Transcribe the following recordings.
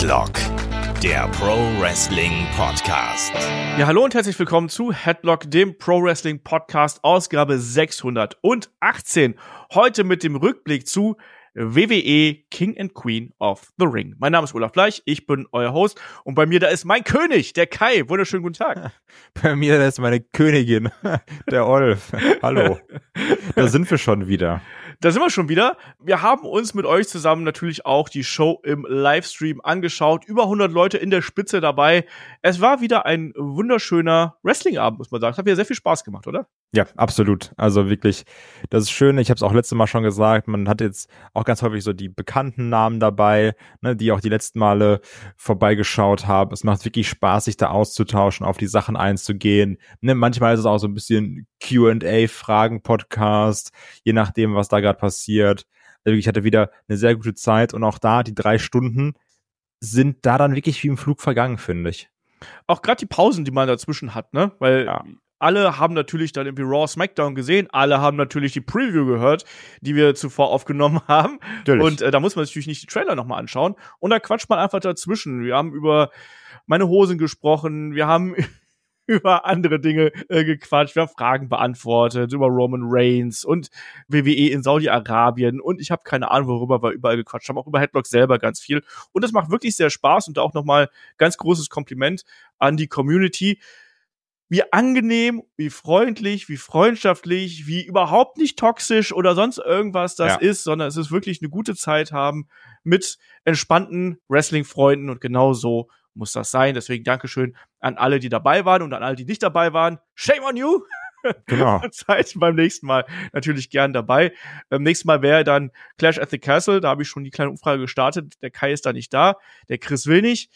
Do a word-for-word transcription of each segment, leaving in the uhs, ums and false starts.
Headlock, der Pro Wrestling Podcast. Ja, hallo und herzlich willkommen zu Headlock, dem Pro Wrestling Podcast, Ausgabe sechshundertachtzehn. Heute mit dem Rückblick zu W W E King and Queen of the Ring. Mein Name ist Olaf Bleich, ich bin euer Host und bei mir da ist mein König, der Kai. Wunderschönen guten Tag. Bei mir da ist meine Königin, der Olf. Hallo. Da sind wir schon wieder. Da sind wir schon wieder. Wir haben uns mit euch zusammen natürlich auch die Show im Livestream angeschaut. Über hundert Leute in der Spitze dabei. Es war wieder ein wunderschöner Wrestling-Abend, muss man sagen. Es hat wieder sehr viel Spaß gemacht, oder? Ja, absolut. Also wirklich, das ist schön. Ich habe es auch letztes Mal schon gesagt. Man hat jetzt auch ganz häufig so die bekannten Namen dabei, ne, die auch die letzten Male vorbeigeschaut haben. Es macht wirklich Spaß, sich da auszutauschen, auf die Sachen einzugehen. Ne, manchmal ist es auch so ein bisschen Q and A-Fragen-Podcast, je nachdem, was da gerade passiert. Also ich hatte wieder eine sehr gute Zeit und auch da, die drei Stunden sind da dann wirklich wie im Flug vergangen, finde ich. Auch gerade die Pausen, die man dazwischen hat, ne? Weil ja. Alle haben natürlich dann irgendwie Raw, SmackDown gesehen. Alle haben natürlich die Preview gehört, die wir zuvor aufgenommen haben. Natürlich. Und äh, da muss man sich natürlich nicht die Trailer nochmal anschauen. Und da quatscht man einfach dazwischen. Wir haben über meine Hosen gesprochen. Wir haben über andere Dinge äh, gequatscht. Wir haben Fragen beantwortet über Roman Reigns und W W E in Saudi-Arabien. Und ich habe keine Ahnung, worüber wir überall gequatscht haben. Auch über Headlock selber ganz viel. Und das macht wirklich sehr Spaß. Und auch nochmal ganz großes Kompliment an die Community. Wie angenehm, wie freundlich, wie freundschaftlich, wie überhaupt nicht toxisch oder sonst irgendwas das ja. ist, sondern es ist wirklich eine gute Zeit haben mit entspannten Wrestling-Freunden und genau so muss das sein. Deswegen Dankeschön an alle, die dabei waren und an alle, die nicht dabei waren. Shame on you! Genau. Seid beim nächsten Mal natürlich gern dabei. Beim nächsten Mal wäre dann Clash at the Castle. Da habe ich schon die kleine Umfrage gestartet. Der Kai ist da nicht da. Der Chris will nicht.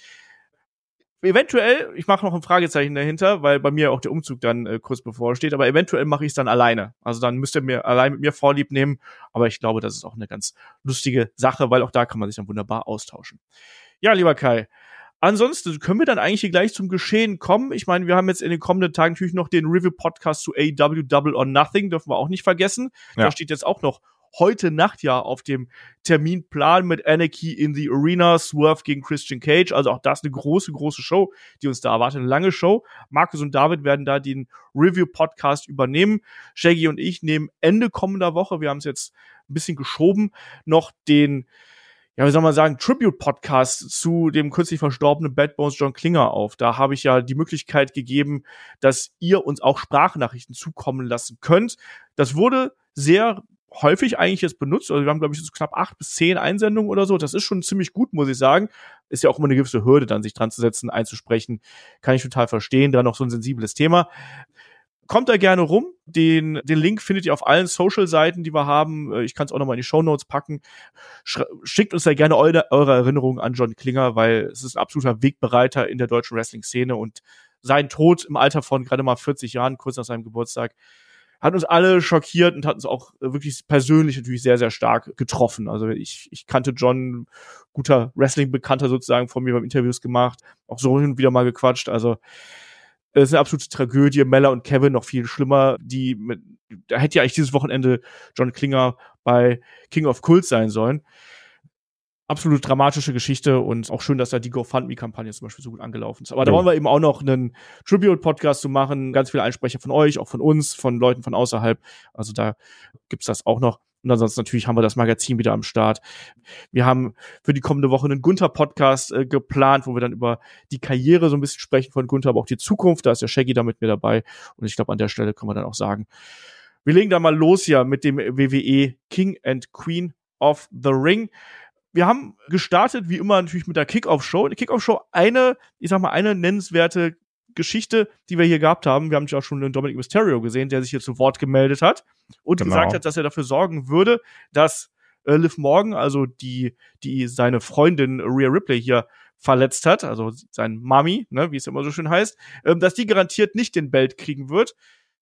Eventuell, ich mache noch ein Fragezeichen dahinter, weil bei mir auch der Umzug dann äh, kurz bevorsteht, aber eventuell mache ich es dann alleine. Also dann müsst ihr mir allein mit mir Vorlieb nehmen, aber ich glaube, das ist auch eine ganz lustige Sache, weil auch da kann man sich dann wunderbar austauschen. Ja, lieber Kai, ansonsten können wir dann eigentlich hier gleich zum Geschehen kommen. Ich meine, wir haben jetzt in den kommenden Tagen natürlich noch den Review-Podcast zu A E W Double or Nothing, dürfen wir auch nicht vergessen. Ja. Da steht jetzt auch noch heute Nacht ja auf dem Terminplan mit Anarchy in the Arena, Swerve gegen Christian Cage. Also auch das eine große, große Show, die uns da erwartet. Eine lange Show. Markus und David werden da den Review-Podcast übernehmen. Shaggy und ich nehmen Ende kommender Woche, wir haben es jetzt ein bisschen geschoben, noch den, ja, wie soll man sagen, Tribute-Podcast zu dem kürzlich verstorbenen Bad Bones John Klinger auf. Da habe ich ja die Möglichkeit gegeben, dass ihr uns auch Sprachnachrichten zukommen lassen könnt. Das wurde sehr häufig eigentlich jetzt benutzt. Also wir haben, glaube ich, so knapp acht bis zehn Einsendungen oder so. Das ist schon ziemlich gut, muss ich sagen. Ist ja auch immer eine gewisse Hürde, dann sich dran zu setzen, einzusprechen. Kann ich total verstehen. Da noch so ein sensibles Thema. Kommt da gerne rum. Den, den Link findet ihr auf allen Social-Seiten, die wir haben. Ich kann es auch nochmal in die Shownotes packen. Sch- schickt uns da gerne eure, eure Erinnerungen an John Klinger, weil es ist ein absoluter Wegbereiter in der deutschen Wrestling-Szene und sein Tod im Alter von gerade mal vierzig Jahren, kurz nach seinem Geburtstag, hat uns alle schockiert und hat uns auch wirklich persönlich natürlich sehr, sehr stark getroffen. Also ich, ich kannte John, guter Wrestling-Bekannter sozusagen, von mir beim Interviews gemacht, auch so hin und wieder mal gequatscht. Also es ist eine absolute Tragödie. Mella und Kevin noch viel schlimmer. Die mit, da hätte ja eigentlich dieses Wochenende John Klinger bei King of Cults sein sollen. Absolut dramatische Geschichte und auch schön, dass da die GoFundMe-Kampagne zum Beispiel so gut angelaufen ist. Aber da wollen wir eben auch noch einen Tribute-Podcast zu machen. Ganz viele Einsprecher von euch, auch von uns, von Leuten von außerhalb. Also da gibt's das auch noch. Und ansonsten natürlich haben wir das Magazin wieder am Start. Wir haben für die kommende Woche einen Gunther-Podcast äh, geplant, wo wir dann über die Karriere so ein bisschen sprechen von Gunther, aber auch die Zukunft. Da ist der Shaggy da mit mir dabei. Und ich glaube, an der Stelle können wir dann auch sagen, wir legen da mal los hier mit dem W W E King and Queen of the Ring. Wir haben gestartet, wie immer, natürlich mit der Kickoff-Show. Die Kickoff-Show, eine, ich sag mal, eine nennenswerte Geschichte, die wir hier gehabt haben. Wir haben ja auch schon den Dominic Mysterio gesehen, der sich hier zu Wort gemeldet hat und genau. gesagt hat, dass er dafür sorgen würde, dass äh, Liv Morgan, also die, die seine Freundin Rhea Ripley hier verletzt hat, also sein Mami, ne, wie es immer so schön heißt, ähm, dass die garantiert nicht den Belt kriegen wird.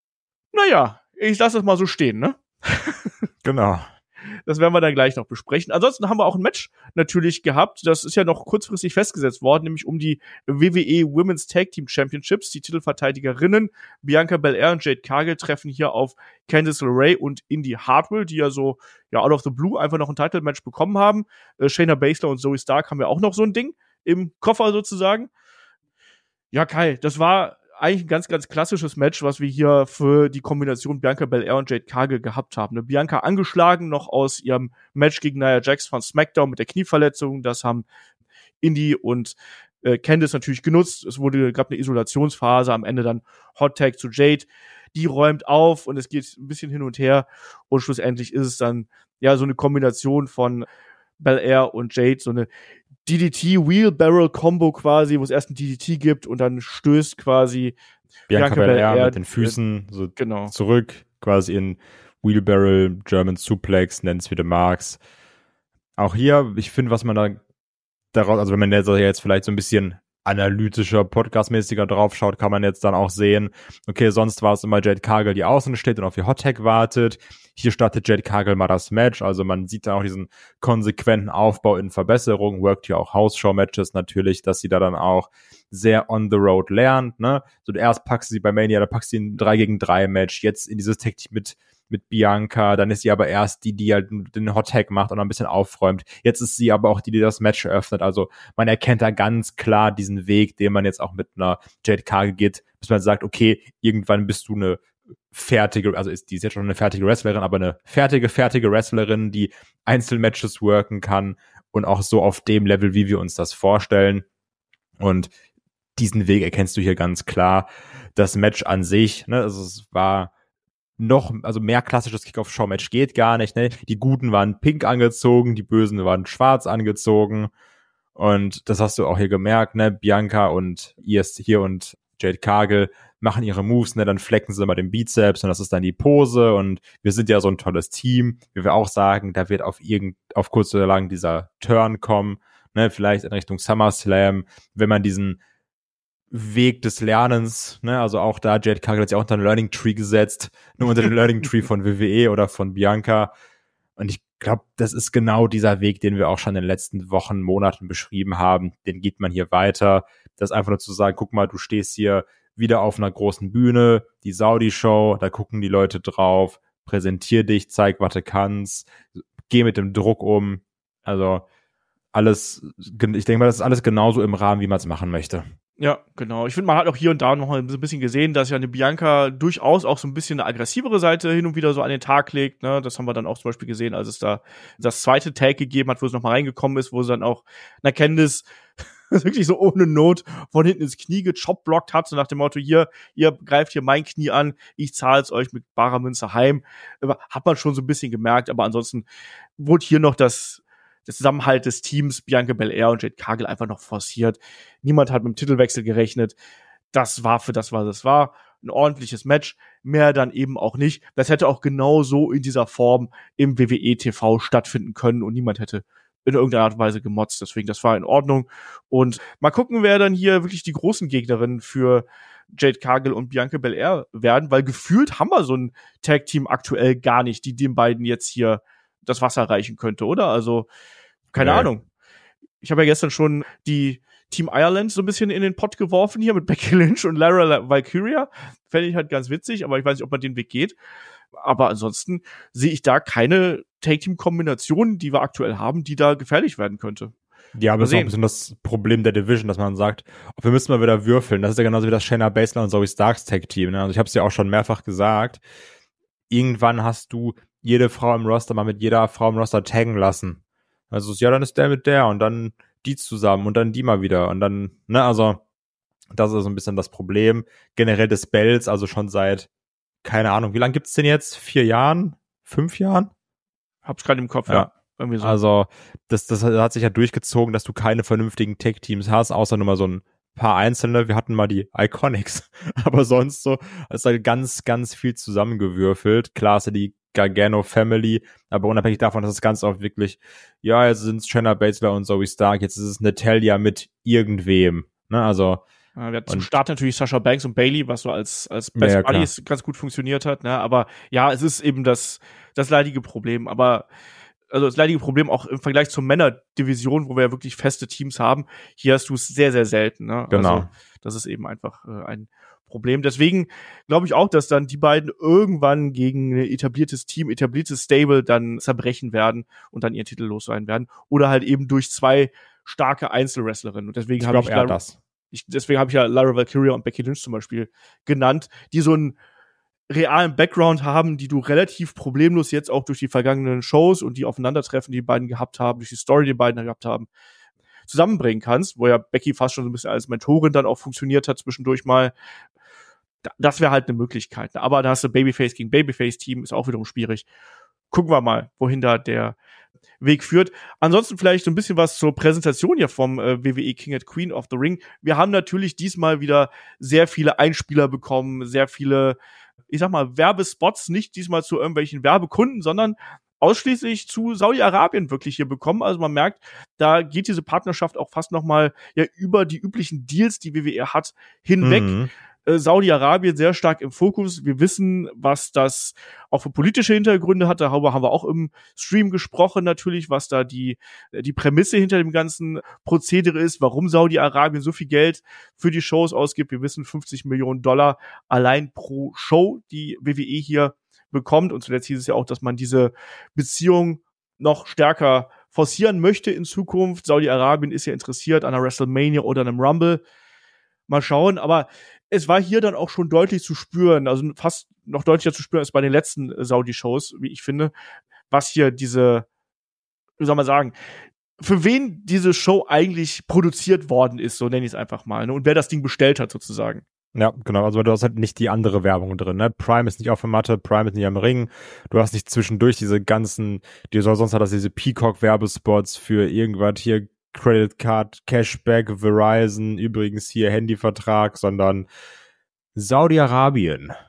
Naja, ich lasse das mal so stehen, ne? Genau. Das werden wir dann gleich noch besprechen. Ansonsten haben wir auch ein Match natürlich gehabt. Das ist ja noch kurzfristig festgesetzt worden, nämlich um die W W E Women's Tag Team Championships. Die Titelverteidigerinnen Bianca Belair und Jade Cargill treffen hier auf Candice LeRae und Indi Hartwell, die ja so ja out of the blue einfach noch ein Title-Match bekommen haben. Äh, Shayna Baszler und Zoe Stark haben ja auch noch so ein Ding. im Koffer sozusagen. Ja, Kai, das war eigentlich ein ganz, ganz klassisches Match, was wir hier für die Kombination Bianca Belair und Jade Cargill gehabt haben. Ne? Bianca angeschlagen noch aus ihrem Match gegen Nia Jax von SmackDown mit der Knieverletzung. Das haben Indy und äh, Candice natürlich genutzt. Es wurde, gab eine Isolationsphase, am Ende dann Hot Tag zu Jade. Die räumt auf und es geht ein bisschen hin und her. Und schlussendlich ist es dann ja so eine Kombination von Belair und Jade, so eine D D T-Wheelbarrel-Combo quasi, wo es erst ein D D T gibt und dann stößt quasi Bianca, Bianca Belair, Belair mit den Füßen äh, so genau. zurück, quasi in Wheelbarrel, German Suplex, nenn's wie du magst. Auch hier, ich finde, was man da daraus, also wenn man jetzt vielleicht so ein bisschen analytischer, podcastmäßiger drauf schaut, kann man jetzt dann auch sehen, okay, sonst war es immer Jade Cargill, die außen steht und auf ihr Hot-Tag wartet. Hier startet Jade Cargill mal das Match, also man sieht dann auch diesen konsequenten Aufbau in Verbesserung, workt hier auch House-Show-Matches natürlich, dass sie da dann auch sehr on the road lernt, ne? So erst packst du sie bei Mania, dann packst du sie in drei gegen drei Match, jetzt in dieses Tag-Team mit mit Bianca, dann ist sie aber erst die, die halt den Hot Tag macht und ein bisschen aufräumt. Jetzt ist sie aber auch die, die das Match eröffnet. Also man erkennt da ganz klar diesen Weg, den man jetzt auch mit einer Jade Cargill geht, bis man sagt, okay, irgendwann bist du eine fertige, also ist die ist jetzt schon eine fertige Wrestlerin, aber eine fertige, fertige Wrestlerin, die Einzelmatches worken kann und auch so auf dem Level, wie wir uns das vorstellen. Und diesen Weg erkennst du hier ganz klar. Das Match an sich, ne, also es war noch, also mehr klassisches Kickoff-Show-Match geht gar nicht, ne? Die Guten waren pink angezogen, die Bösen waren schwarz angezogen und das hast du auch hier gemerkt, ne? Bianca und Iris hier und Jade Cargill machen ihre Moves, ne? Dann flecken sie immer den Bizeps und das ist dann die Pose und wir sind ja so ein tolles Team, wie wir auch sagen, da wird auf irgend, auf kurz oder lang dieser Turn kommen, ne? Vielleicht in Richtung SummerSlam, wenn man diesen Weg des Lernens, ne, also auch da, Jade Cargill hat sich auch unter den Learning Tree gesetzt, nur unter den Learning Tree von W W E oder von Bianca. Und ich glaube, das ist genau dieser Weg, den wir auch schon in den letzten Wochen, Monaten beschrieben haben. Den geht man hier weiter. Das einfach nur zu sagen, guck mal, du stehst hier wieder auf einer großen Bühne, die Saudi-Show, da gucken die Leute drauf, präsentier dich, zeig, was du kannst, geh mit dem Druck um. Also alles, ich denke mal, das ist alles genauso im Rahmen, wie man es machen möchte. Ja, genau. Ich finde, man hat auch hier und da noch mal so ein bisschen gesehen, dass ja eine Bianca durchaus auch so ein bisschen eine aggressivere Seite hin und wieder so an den Tag legt. Ne? Das haben wir dann auch zum Beispiel gesehen, als es da das zweite Tag gegeben hat, wo es noch mal reingekommen ist, wo sie dann auch na Candice wirklich so ohne Not von hinten ins Knie gechopblockt hat, so nach dem Motto, hier, ihr greift hier mein Knie an, ich zahle es euch mit barer Münze heim. Hat man schon so ein bisschen gemerkt, aber ansonsten wurde hier noch das der Zusammenhalt des Teams Bianca Belair und Jade Cargill einfach noch forciert. Niemand hat mit dem Titelwechsel gerechnet. Das war für das, was es war. Ein ordentliches Match. Mehr dann eben auch nicht. Das hätte auch genau so in dieser Form im W W E T V stattfinden können und niemand hätte in irgendeiner Art und Weise gemotzt. Deswegen, das war in Ordnung. Und mal gucken, wer dann hier wirklich die großen Gegnerinnen für Jade Cargill und Bianca Belair werden, weil gefühlt haben wir so ein Tag-Team aktuell gar nicht, die den beiden jetzt hier das Wasser reichen könnte, oder? Also, keine nee. Ahnung. Ich habe ja gestern schon die Team Ireland so ein bisschen in den Pott geworfen hier mit Becky Lynch und Lara Valkyria. Fände ich halt ganz witzig, aber ich weiß nicht, ob man den Weg geht. Aber ansonsten sehe ich da keine Tag-Team-Kombination, die wir aktuell haben, die da gefährlich werden könnte. Ja, aber das ist auch ein bisschen das Problem der Division, dass man sagt, wir müssen mal wieder würfeln. Das ist ja genauso wie das Shayna Baszler und Zoe Starks Tag-Team. Ne? Also ich habe es ja auch schon mehrfach gesagt. Irgendwann hast du jede Frau im Roster mal mit jeder Frau im Roster taggen lassen. Also ja, dann ist der mit der und dann die zusammen und dann die mal wieder und dann, ne, also das ist so ein bisschen das Problem. Generell des Bells, also schon seit, keine Ahnung, wie lange gibt's denn jetzt? Vier Jahren? Fünf Jahren? Hab's gerade im Kopf, ja. ja. Irgendwie so. Also das, das hat sich ja durchgezogen, dass du keine vernünftigen Tag-Teams hast, außer nur mal so ein paar einzelne. Wir hatten mal die Iconics, aber sonst so ist halt ganz, ganz viel zusammengewürfelt. Klar ist ja die Gargano Family, aber unabhängig davon, dass es ganz oft wirklich, ja, jetzt sind es Shayna Baszler und Zoe Stark, jetzt ist es Natalya mit irgendwem, ne, also. Ja, wir hatten zum Start natürlich Sasha Banks und Bayley, was so als, als Best ja, Buddies ganz gut funktioniert hat, ne, aber ja, es ist eben das, das leidige Problem, aber also das leidige Problem auch im Vergleich zur Männerdivision, wo wir ja wirklich feste Teams haben, hier hast du es sehr, sehr selten, ne, genau. Also, das ist eben einfach äh, ein Problem. Deswegen glaube ich auch, dass dann die beiden irgendwann gegen ein etabliertes Team, etabliertes Stable dann zerbrechen werden und dann ihren Titel los sein werden. Oder halt eben durch zwei starke Einzelwrestlerin. Und deswegen Ich habe ich, glaube eher Lara, das. ich deswegen habe ich ja Lara Valkyria und Becky Lynch zum Beispiel genannt, die so einen realen Background haben, die du relativ problemlos jetzt auch durch die vergangenen Shows und die Aufeinandertreffen, die die beiden gehabt haben, durch die Story, die die beiden gehabt haben, zusammenbringen kannst, wo ja Becky fast schon so ein bisschen als Mentorin dann auch funktioniert hat zwischendurch mal. Das wäre halt eine Möglichkeit. Aber da hast du Babyface gegen Babyface-Team, ist auch wiederum schwierig. Gucken wir mal, wohin da der Weg führt. Ansonsten vielleicht so ein bisschen was zur Präsentation hier vom äh, W W E King and Queen of the Ring. Wir haben natürlich diesmal wieder sehr viele Einspieler bekommen, sehr viele, ich sag mal, Werbespots, nicht diesmal zu irgendwelchen Werbekunden, sondern ausschließlich zu Saudi-Arabien wirklich hier bekommen. Also man merkt, da geht diese Partnerschaft auch fast noch mal ja über die üblichen Deals, die W W E hat, hinweg. Mhm. Äh, Saudi-Arabien sehr stark im Fokus. Wir wissen, was das auch für politische Hintergründe hat. Darüber haben wir auch im Stream gesprochen natürlich, was da die die Prämisse hinter dem ganzen Prozedere ist, warum Saudi-Arabien so viel Geld für die Shows ausgibt. Wir wissen, fünfzig Millionen Dollar allein pro Show, die W W E hier bekommt. Und zuletzt hieß es ja auch, dass man diese Beziehung noch stärker forcieren möchte in Zukunft. Saudi-Arabien ist ja interessiert an einer WrestleMania oder einem Rumble. Mal schauen, aber es war hier dann auch schon deutlich zu spüren, also fast noch deutlicher zu spüren als bei den letzten Saudi-Shows, wie ich finde, was hier diese, wie soll man sagen, für wen diese Show eigentlich produziert worden ist, so nenne ich es einfach mal, ne? Und wer das Ding bestellt hat sozusagen. Ja, genau. Also du hast halt nicht die andere Werbung drin, ne? Prime ist nicht auf der Matte, Prime ist nicht am Ring. Du hast nicht zwischendurch diese ganzen, die sonst hat das diese Peacock-Werbespots für irgendwas hier, Credit Card, Cashback, Verizon, übrigens hier Handyvertrag, sondern Saudi-Arabien.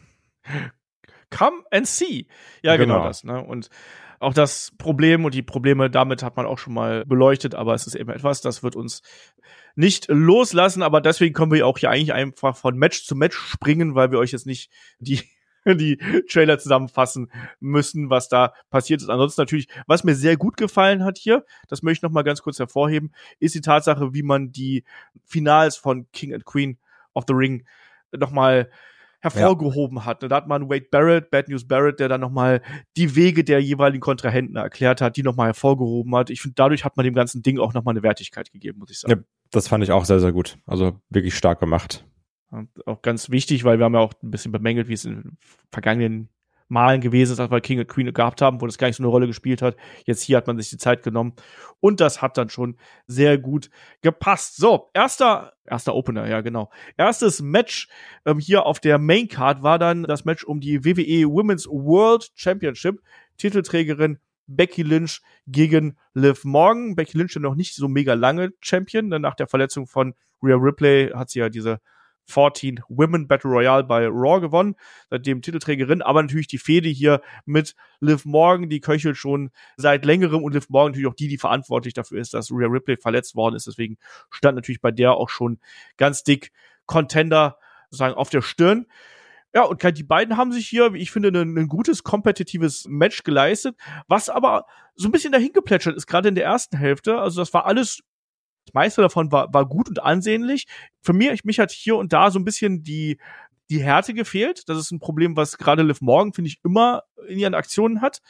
Come and see. Ja, genau, Genau. das, ne? Und auch das Problem und die Probleme damit hat man auch schon mal beleuchtet, aber es ist eben etwas, das wird uns nicht loslassen, aber deswegen können wir auch hier eigentlich einfach von Match zu Match springen, weil wir euch jetzt nicht die die Trailer zusammenfassen müssen, was da passiert ist. Ansonsten natürlich, was mir sehr gut gefallen hat hier, das möchte ich noch mal ganz kurz hervorheben, ist die Tatsache, wie man die Finals von King and Queen of the Ring noch mal hervorgehoben ja. hat. Da hat man Wade Barrett, Bad News Barrett, der dann noch mal die Wege der jeweiligen Kontrahenten erklärt hat, die noch mal hervorgehoben hat. Ich finde, dadurch hat man dem ganzen Ding auch noch mal eine Wertigkeit gegeben, muss ich sagen. Ja, das fand ich auch sehr, sehr gut. Also wirklich stark gemacht. Und auch ganz wichtig, weil wir haben ja auch ein bisschen bemängelt, wie es in vergangenen Malen gewesen ist, als wir King und Queen gehabt haben, wo das gar nicht so eine Rolle gespielt hat. Jetzt hier hat man sich die Zeit genommen und das hat dann schon sehr gut gepasst. So, erster, erster Opener, ja genau. Erstes Match ähm, hier auf der Main Card war dann das Match um die W W E Women's World Championship. Titelträgerin Becky Lynch gegen Liv Morgan. Becky Lynch ja noch nicht so mega lange Champion. Nach der Verletzung von Rhea Ripley hat sie ja diese vierzehn Women Battle Royale bei Raw gewonnen, seitdem Titelträgerin, aber natürlich die Fehde hier mit Liv Morgan, die köchelt schon seit längerem und Liv Morgan natürlich auch die, die verantwortlich dafür ist, dass Rhea Ripley verletzt worden ist, deswegen stand natürlich bei der auch schon ganz dick Contender sozusagen auf der Stirn. Ja, und die beiden haben sich hier, wie ich finde, ein, ein gutes, kompetitives Match geleistet, was aber so ein bisschen dahin geplätschert ist, gerade in der ersten Hälfte, also das war alles. Das meiste davon war, war gut und ansehnlich. Für mich, mich hat hier und da so ein bisschen die, die Härte gefehlt. Das ist ein Problem, was gerade Liv Morgan, finde ich, immer in ihren Aktionen hat.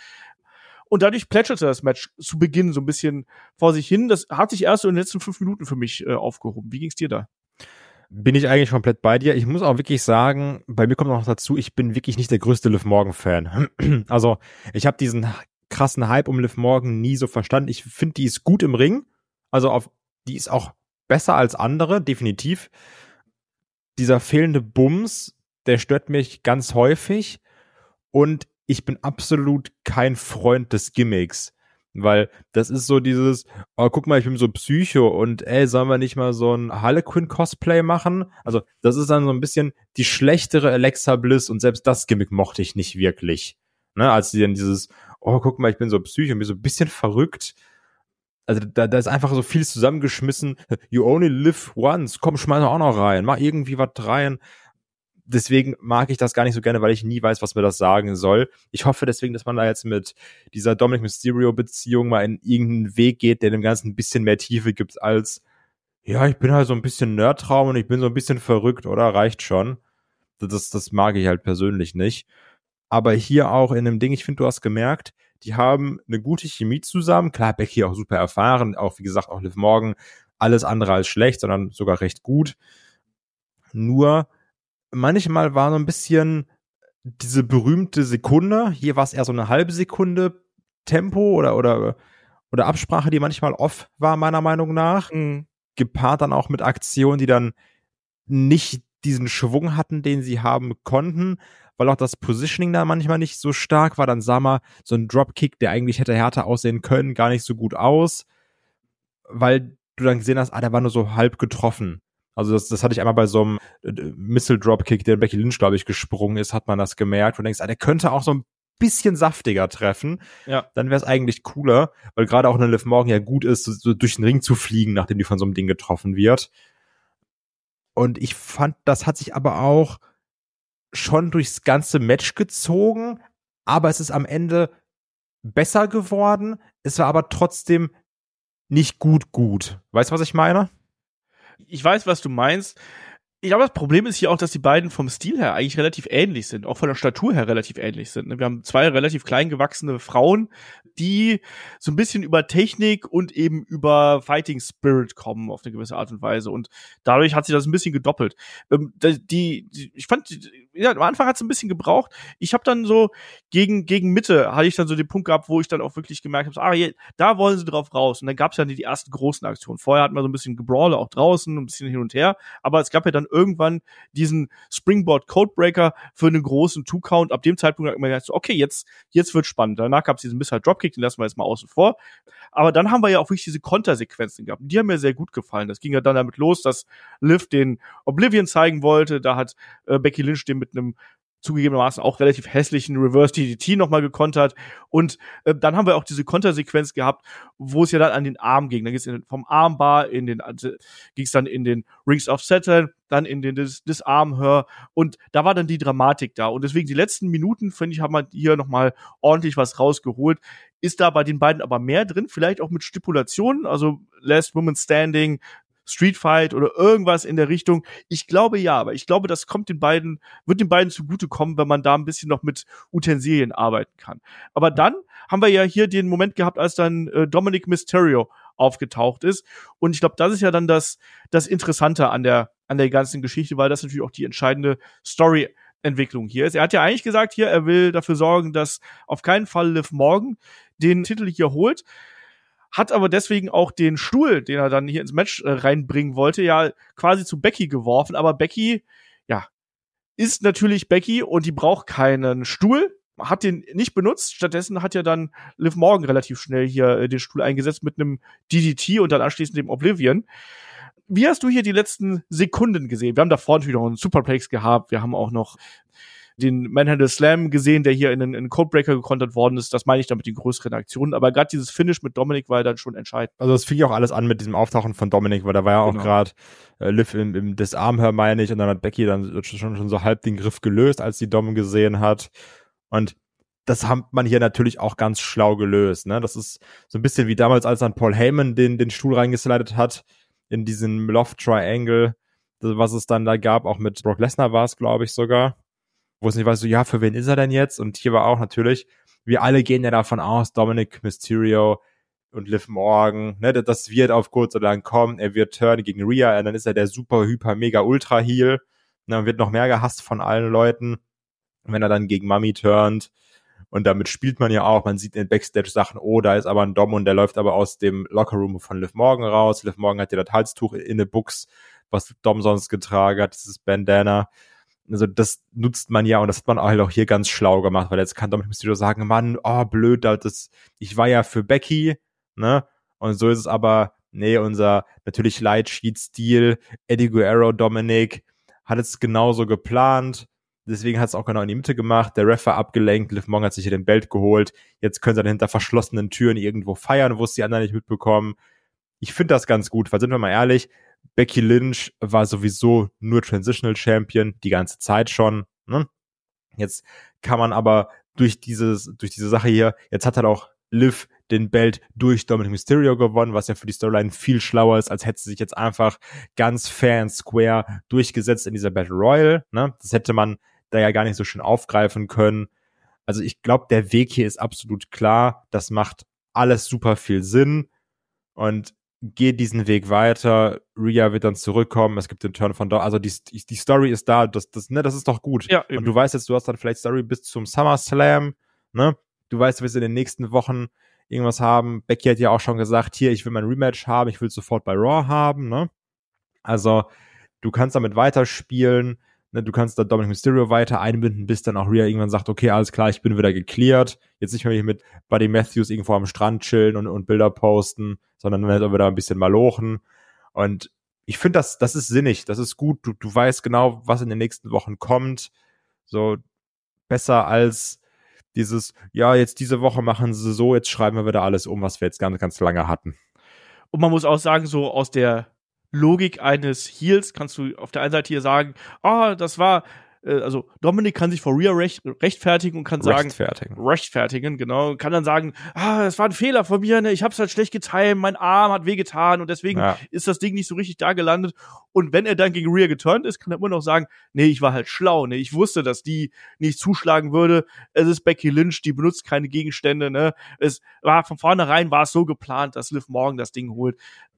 Und dadurch plätscherte das Match zu Beginn so ein bisschen vor sich hin. Das hat sich erst so in den letzten fünf Minuten für mich äh, aufgehoben. Wie ging's dir da? Bin ich eigentlich komplett bei dir. Ich muss auch wirklich sagen, bei mir kommt noch dazu, ich bin wirklich nicht der größte Liv Morgan-Fan. Also ich habe diesen krassen Hype um Liv Morgan nie so verstanden. Ich finde, die ist gut im Ring. Also auf die ist auch besser als andere, definitiv. Dieser fehlende Bums, der stört mich ganz häufig. Und ich bin absolut kein Freund des Gimmicks. Weil das ist so dieses, oh, guck mal, ich bin so Psycho und ey, sollen wir nicht mal so ein Harlequin-Cosplay machen? Also das ist dann so ein bisschen die schlechtere Alexa Bliss und selbst das Gimmick mochte ich nicht wirklich. Ne, als sie dann dieses, oh, guck mal, ich bin so Psycho und bin so ein bisschen verrückt. Also da, da ist einfach so viel zusammengeschmissen. You only live once. Komm, schmeiß auch noch rein. Mach irgendwie was rein. Deswegen mag ich das gar nicht so gerne, weil ich nie weiß, was mir das sagen soll. Ich hoffe deswegen, dass man da jetzt mit dieser Dominic Mysterio-Beziehung mal in irgendeinen Weg geht, der dem Ganzen ein bisschen mehr Tiefe gibt als, ja, ich bin halt so ein bisschen Nerdtraum und ich bin so ein bisschen verrückt, oder? Reicht schon. Das, das mag ich halt persönlich nicht. Aber hier auch in dem Ding, ich finde, du hast gemerkt, Die haben eine gute Chemie zusammen. Klar, Becky auch super erfahren, auch wie gesagt, auch Liv Morgan, alles andere als schlecht, sondern sogar recht gut. Nur manchmal war so ein bisschen diese berühmte Sekunde, hier war es eher so eine halbe Sekunde Tempo oder oder oder Absprache, die manchmal off war, meiner Meinung nach. Mhm. Gepaart dann auch mit Aktionen, die dann nicht diesen Schwung hatten, den sie haben konnten, weil auch das Positioning da manchmal nicht so stark war. Dann sah man so ein Dropkick, der eigentlich hätte härter aussehen können, gar nicht so gut aus, weil du dann gesehen hast, ah, der war nur so halb getroffen. Also das, das hatte ich einmal bei so einem äh, Missile-Dropkick, der Becky Lynch, glaube ich, gesprungen ist, hat man das gemerkt. Und denkst, ah, der könnte auch so ein bisschen saftiger treffen. Ja. Dann wäre es eigentlich cooler, weil gerade auch eine Liv Morgan ja gut ist, so, so durch den Ring zu fliegen, nachdem die von so einem Ding getroffen wird. Und ich fand, das hat sich aber auch schon durchs ganze Match gezogen, aber es ist am Ende besser geworden. Es war aber trotzdem nicht gut gut. Weißt du, was ich meine? Ich weiß, was du meinst. Ich glaube, das Problem ist hier auch, dass die beiden vom Stil her eigentlich relativ ähnlich sind, auch von der Statur her relativ ähnlich sind. Wir haben zwei relativ klein gewachsene Frauen, die so ein bisschen über Technik und eben über Fighting Spirit kommen auf eine gewisse Art und Weise. Und dadurch hat sich das ein bisschen gedoppelt. Ähm, die, die, ich fand, ja, am Anfang hat es ein bisschen gebraucht. Ich habe dann so gegen gegen Mitte hatte ich dann so den Punkt gehabt, wo ich dann auch wirklich gemerkt habe, ah, je, da wollen sie drauf raus. Und dann gab es ja die ersten großen Aktionen. Vorher hatten wir so ein bisschen Gebrawle auch draußen, ein bisschen hin und her. Aber es gab ja dann irgendwann diesen Springboard Codebreaker für einen großen Two-Count. Ab dem Zeitpunkt hat man gedacht, so, okay, jetzt jetzt wird spannend. Danach gab es diesen Missile Dropkick, den lassen wir jetzt mal außen vor. Aber dann haben wir ja auch wirklich diese Kontersequenzen gehabt. Die haben mir sehr gut gefallen. Das ging ja dann damit los, dass Liv den Oblivion zeigen wollte. Da hat äh, Becky Lynch den mit einem zugegebenermaßen auch relativ hässlichen Reverse D D T nochmal gekontert. Und äh, dann haben wir auch diese Kontersequenz gehabt, wo es ja dann an den Arm ging. Dann ging es vom Armbar in den, also, ging es dann in den Rings of Saturn, dann in den Dis- Disarm-Her. Und da war dann die Dramatik da. Und deswegen die letzten Minuten, finde ich, haben wir hier nochmal ordentlich was rausgeholt. Ist da bei den beiden aber mehr drin, vielleicht auch mit Stipulationen, also Last Woman Standing, Street Fight oder irgendwas in der Richtung. Ich glaube ja, aber ich glaube, das kommt den beiden, wird den beiden zugutekommen, wenn man da ein bisschen noch mit Utensilien arbeiten kann. Aber dann haben wir ja hier den Moment gehabt, als dann äh, Dominic Mysterio aufgetaucht ist. Und ich glaube, das ist ja dann das, das Interessante an der, an der ganzen Geschichte, weil das natürlich auch die entscheidende Story-Entwicklung hier ist. Er hat ja eigentlich gesagt hier, er will dafür sorgen, dass auf keinen Fall Liv Morgan den Titel hier holt. Hat aber deswegen auch den Stuhl, den er dann hier ins Match äh, reinbringen wollte, ja quasi zu Becky geworfen. Aber Becky, ja, ist natürlich Becky und die braucht keinen Stuhl. Hat den nicht benutzt. Stattdessen hat ja dann Liv Morgan relativ schnell hier äh, den Stuhl eingesetzt mit einem D D T und dann anschließend dem Oblivion. Wie hast du hier die letzten Sekunden gesehen? Wir haben davor natürlich noch einen Superplex gehabt. Wir haben auch noch den Manhandle Slam gesehen, der hier in einen, in einen Codebreaker gekontert worden ist. Das meine ich dann mit den größeren Aktionen. Aber gerade dieses Finish mit Dominic war ja dann schon entscheidend. Also es fing ja auch alles an mit diesem Auftauchen von Dominic, weil da war ja auch Genau. gerade äh, Liv im, im Disarm-Her, meine ich, und dann hat Becky dann schon, schon so halb den Griff gelöst, als die Dom gesehen hat. Und das hat man hier natürlich auch ganz schlau gelöst. Ne? Das ist so ein bisschen wie damals, als dann Paul Heyman den, den Stuhl reingeslidet hat in diesen Love Triangle, was es dann da gab, auch mit Brock Lesnar war es, glaube ich, sogar. Wo es nicht weiß, so, ja, für wen ist er denn jetzt? Und hier war auch natürlich, wir alle gehen ja davon aus, Dominic Mysterio und Liv Morgan, ne, das wird auf kurz oder lang kommen, er wird turnen gegen Rhea, und dann ist er der super, hyper, mega, ultra Heel, ne, und wird noch mehr gehasst von allen Leuten, wenn er dann gegen Mami turnt. Und damit spielt man ja auch, man sieht in den Backstage-Sachen, oh, da ist aber ein Dom und der läuft aber aus dem Lockerroom von Liv Morgan raus. Liv Morgan hat ja das Halstuch in der Buchs, was Dom sonst getragen hat, dieses Bandana. Also das nutzt man ja und das hat man halt auch hier ganz schlau gemacht, weil jetzt kann Dominic Mysterio sagen, Mann, oh blöd, das, ich war ja für Becky, ne? Und so ist es aber, nee, unser natürlich Light Sheet Stil, Eddie Guerrero, Dominic, hat es genauso geplant, deswegen hat es auch genau in die Mitte gemacht, der Ref war abgelenkt, Liv Morgan hat sich hier den Belt geholt, jetzt können sie dann hinter verschlossenen Türen irgendwo feiern, wo es die anderen nicht mitbekommen. Ich finde das ganz gut, weil sind wir mal ehrlich, Becky Lynch war sowieso nur Transitional Champion, die ganze Zeit schon. Ne? Jetzt kann man aber durch dieses, durch diese Sache hier, jetzt hat halt auch Liv den Belt durch Dominic Mysterio gewonnen, was ja für die Storyline viel schlauer ist, als hätte sie sich jetzt einfach ganz fair and square durchgesetzt in dieser Battle Royale. Ne? Das hätte man da ja gar nicht so schön aufgreifen können. Also ich glaube, der Weg hier ist absolut klar. Das macht alles super viel Sinn und geht diesen Weg weiter. Rhea wird dann zurückkommen. Es gibt den Turn von da. Also die, die Story ist da. Das, das, ne, das ist doch gut. Ja, und du weißt jetzt, du hast dann vielleicht Story bis zum SummerSlam. Ne? Du weißt, du wirst in den nächsten Wochen irgendwas haben. Becky hat ja auch schon gesagt, hier, ich will mein Rematch haben. Ich will sofort bei Raw haben. Ne? Also du kannst damit weiterspielen. Ne? Du kannst da Dominic Mysterio weiter einbinden, bis dann auch Rhea irgendwann sagt, okay, alles klar, ich bin wieder geklärt. Jetzt nicht mehr hier mit Buddy Matthews irgendwo am Strand chillen und, und Bilder posten, sondern dann halt auch wieder ein bisschen malochen. Und ich finde, das, das ist sinnig, das ist gut. Du, du weißt genau, was in den nächsten Wochen kommt. So besser als dieses, ja, jetzt diese Woche machen sie so, jetzt schreiben wir wieder alles um, was wir jetzt ganz, ganz lange hatten. Und man muss auch sagen, so aus der Logik eines Heels kannst du auf der einen Seite hier sagen, ah, oh, das war, äh, also Dominik kann sich vor Rhea recht, rechtfertigen und kann sagen, rechtfertigen. rechtfertigen, genau, kann dann sagen, ah, das war ein Fehler von mir, ne, ich hab's halt schlecht getimt, mein Arm hat wehgetan und deswegen ja. ist das Ding nicht so richtig da gelandet. Und wenn er dann gegen Rhea geturnt ist, kann er immer noch sagen, nee, ich war halt schlau, ne, ich wusste, dass die nicht zuschlagen würde. Es ist Becky Lynch, die benutzt keine Gegenstände, ne, es war von vornherein war es so geplant, dass Liv Morgan das Ding holt.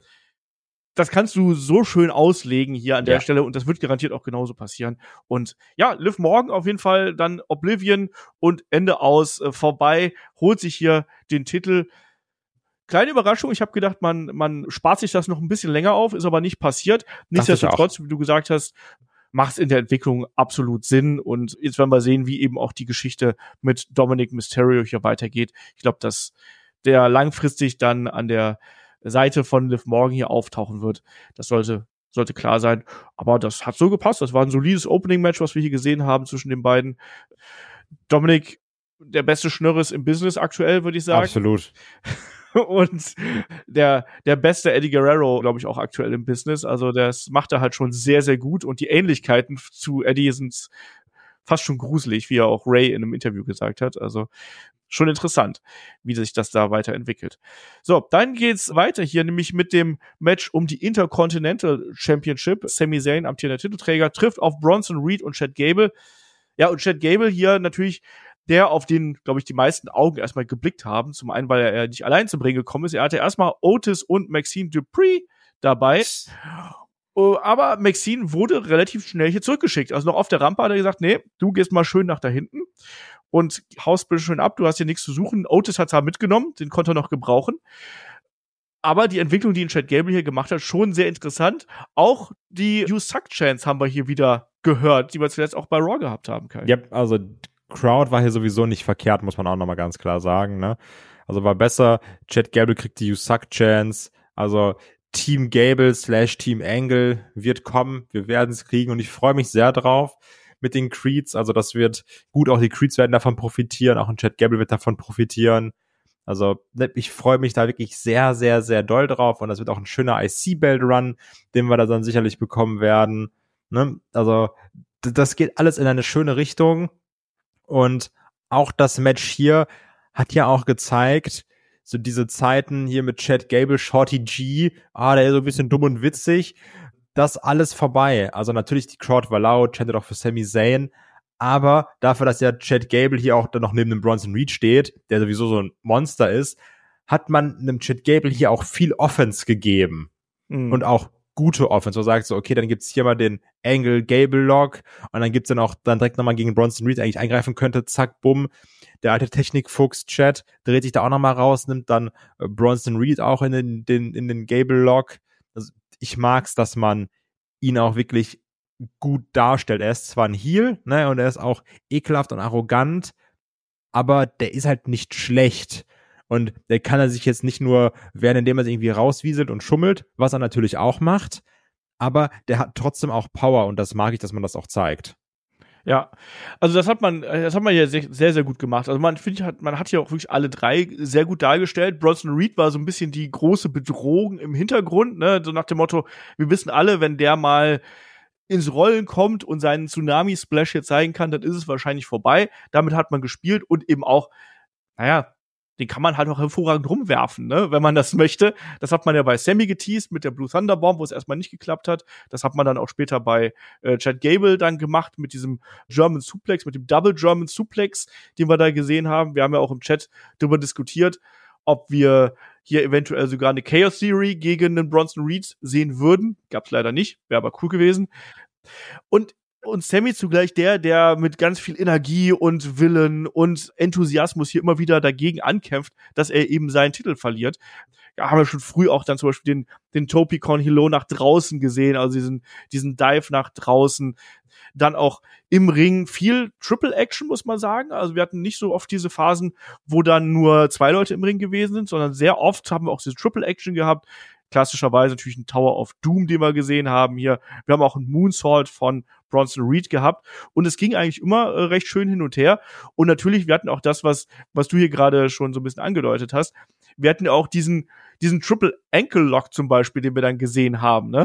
Das kannst du so schön auslegen hier an der ja. Stelle und das wird garantiert auch genauso passieren. Und ja, Liv Morgan auf jeden Fall dann Oblivion und Ende aus, äh, vorbei, holt sich hier den Titel. Kleine Überraschung, ich habe gedacht, man man spart sich das noch ein bisschen länger auf, ist aber nicht passiert. Nichtsdestotrotz, wie du gesagt hast, macht es in der Entwicklung absolut Sinn und jetzt werden wir sehen, wie eben auch die Geschichte mit Dominic Mysterio hier weitergeht. Ich glaube, dass der langfristig dann an der Seite von Liv Morgan hier auftauchen wird. Das sollte sollte klar sein. Aber das hat so gepasst. Das war ein solides Opening-Match, was wir hier gesehen haben zwischen den beiden. Dominik, der beste Schnörres im Business aktuell, würde ich sagen. Absolut. Und der der beste Eddie Guerrero, glaube ich, auch aktuell im Business. Also das macht er halt schon sehr, sehr gut. Und die Ähnlichkeiten zu Eddie sind fast schon gruselig, wie er auch Ray in einem Interview gesagt hat. Also schon interessant, wie sich das da weiterentwickelt. So, dann geht's weiter hier, nämlich mit dem Match um die Intercontinental Championship. Sami Zayn, amtierender Titelträger, trifft auf Bronson Reed und Chad Gable. Ja, und Chad Gable hier natürlich der, auf den, glaube ich, die meisten Augen erstmal geblickt haben. Zum einen, weil er nicht allein zum Ring gekommen ist. Er hatte erstmal Otis und Maxine Dupree dabei. Aber Maxine wurde relativ schnell hier zurückgeschickt. Also noch auf der Rampe hat er gesagt, nee, du gehst mal schön nach da hinten und haust bitte schön ab, du hast hier nichts zu suchen. Otis hat zwar mitgenommen, den konnte er noch gebrauchen. Aber die Entwicklung, die in Chad Gable hier gemacht hat, schon sehr interessant. Auch die You Suck Chants haben wir hier wieder gehört, die wir zuletzt auch bei Raw gehabt haben, Kai. Ja, also Crowd war hier sowieso nicht verkehrt, muss man auch nochmal ganz klar sagen, ne? Also war besser, Chad Gable kriegt die You Suck Chants, also Team Gable slash Team Angle wird kommen, wir werden es kriegen und ich freue mich sehr drauf mit den Creeds, also das wird gut, auch die Creeds werden davon profitieren, auch ein Chad Gable wird davon profitieren, also ich freue mich da wirklich sehr, sehr, sehr doll drauf und das wird auch ein schöner I C-Belt-Run, den wir da dann sicherlich bekommen werden, ne? Also das geht alles in eine schöne Richtung und auch das Match hier hat ja auch gezeigt, so diese Zeiten hier mit Chad Gable, Shorty G, ah, der ist so ein bisschen dumm und witzig, das alles vorbei. Also natürlich, die Crowd war laut, chantet auch für Sami Zayn, aber dafür, dass ja Chad Gable hier auch dann noch neben dem Bronson Reed steht, der sowieso so ein Monster ist, hat man einem Chad Gable hier auch viel Offense gegeben. Mhm. Und auch gute Offense, wo sagt so, okay, dann gibt's hier mal den Angle-Gable-Lock und dann gibt's dann auch dann direkt nochmal gegen Bronson Reed eigentlich eingreifen könnte, zack, bumm. Der alte Technikfuchs Chad dreht sich da auch nochmal raus, nimmt dann äh, Bronson Reed auch in den, den, in den Gable-Lock. Also ich mag's, dass man ihn auch wirklich gut darstellt. Er ist zwar ein Heel, ne, und er ist auch ekelhaft und arrogant, aber der ist halt nicht schlecht. Und der kann er sich jetzt nicht nur wehren, indem er sich irgendwie rauswieselt und schummelt, was er natürlich auch macht, aber der hat trotzdem auch Power und das mag ich, dass man das auch zeigt. Ja, also das hat man, das hat man ja sehr, sehr, sehr gut gemacht. Also man finde, hat, man hat hier auch wirklich alle drei sehr gut dargestellt. Bronson Reed war so ein bisschen die große Bedrohung im Hintergrund, ne, so nach dem Motto, wir wissen alle, wenn der mal ins Rollen kommt und seinen Tsunami-Splash hier zeigen kann, dann ist es wahrscheinlich vorbei. Damit hat man gespielt und eben auch, naja, den kann man halt auch hervorragend rumwerfen, ne, wenn man das möchte. Das hat man ja bei Sammy geteased mit der Blue Thunder Bomb, wo es erstmal nicht geklappt hat. Das hat man dann auch später bei äh, Chad Gable dann gemacht mit diesem German Suplex, mit dem Double German Suplex, den wir da gesehen haben. Wir haben ja auch im Chat darüber diskutiert, ob wir hier eventuell sogar eine Chaos Theory gegen einen Bronson Reed sehen würden. Gab's leider nicht, wäre aber cool gewesen. Und Und Sammy zugleich der, der mit ganz viel Energie und Willen und Enthusiasmus hier immer wieder dagegen ankämpft, dass er eben seinen Titel verliert. Ja, haben wir schon früh auch dann zum Beispiel den, den Topi Con Hilo nach draußen gesehen, also diesen, diesen Dive nach draußen. Dann auch im Ring viel Triple Action, muss man sagen. Also wir hatten nicht so oft diese Phasen, wo dann nur zwei Leute im Ring gewesen sind, sondern sehr oft haben wir auch diese Triple Action gehabt. Klassischerweise natürlich ein Tower of Doom, den wir gesehen haben hier. Wir haben auch einen Moonsault von Bronson Reed gehabt. Und es ging eigentlich immer äh, recht schön hin und her. Und natürlich, wir hatten auch das, was was du hier gerade schon so ein bisschen angedeutet hast. Wir hatten auch diesen diesen Triple Ankle Lock zum Beispiel, den wir dann gesehen haben, ne?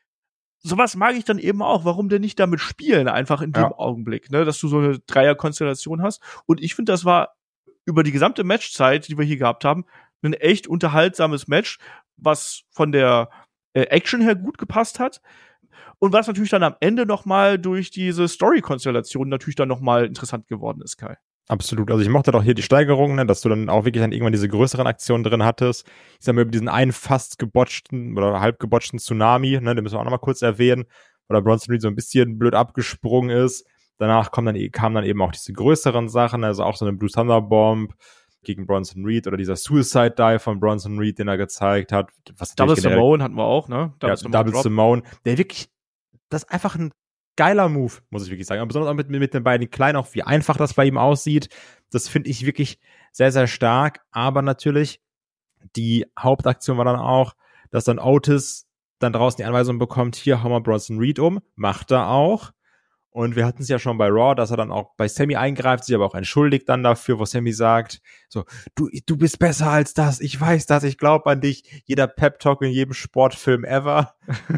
Sowas mag ich dann eben auch. Warum denn nicht damit spielen, einfach in dem ja. Augenblick, ne? Dass du so eine Dreier-Konstellation hast. Und ich finde, das war über die gesamte Matchzeit, die wir hier gehabt haben, ein echt unterhaltsames Match, was von der äh, Action her gut gepasst hat und was natürlich dann am Ende noch mal durch diese Story-Konstellation natürlich dann noch mal interessant geworden ist, Kai. Absolut. Also ich mochte doch hier die Steigerung, ne, dass du dann auch wirklich dann irgendwann diese größeren Aktionen drin hattest. Ich sag mal, über diesen einen fast gebotchten oder halb gebotchten Tsunami, ne, den müssen wir auch noch mal kurz erwähnen, oder Bronson Reed so ein bisschen blöd abgesprungen ist. Danach kommen dann, kamen dann eben auch diese größeren Sachen, also auch so eine Blue Thunder Bomb gegen Bronson Reed oder dieser Suicide Dive von Bronson Reed, den er gezeigt hat. Was Double Simone hatten wir auch, ne? Double, ja, Simone, Double Simone, der wirklich, das ist einfach ein geiler Move, muss ich wirklich sagen. Aber besonders auch mit, mit den beiden Kleinen, auch wie einfach das bei ihm aussieht. Das finde ich wirklich sehr, sehr stark. Aber natürlich, die Hauptaktion war dann auch, dass dann Otis dann draußen die Anweisung bekommt, hier, hau mal Bronson Reed um. Macht er auch. Und wir hatten es ja schon bei Raw, dass er dann auch bei Sammy eingreift, sich aber auch entschuldigt dann dafür, wo Sammy sagt, so, du, du bist besser als das, ich weiß das, ich glaube an dich, jeder Pep-Talk in jedem Sportfilm ever.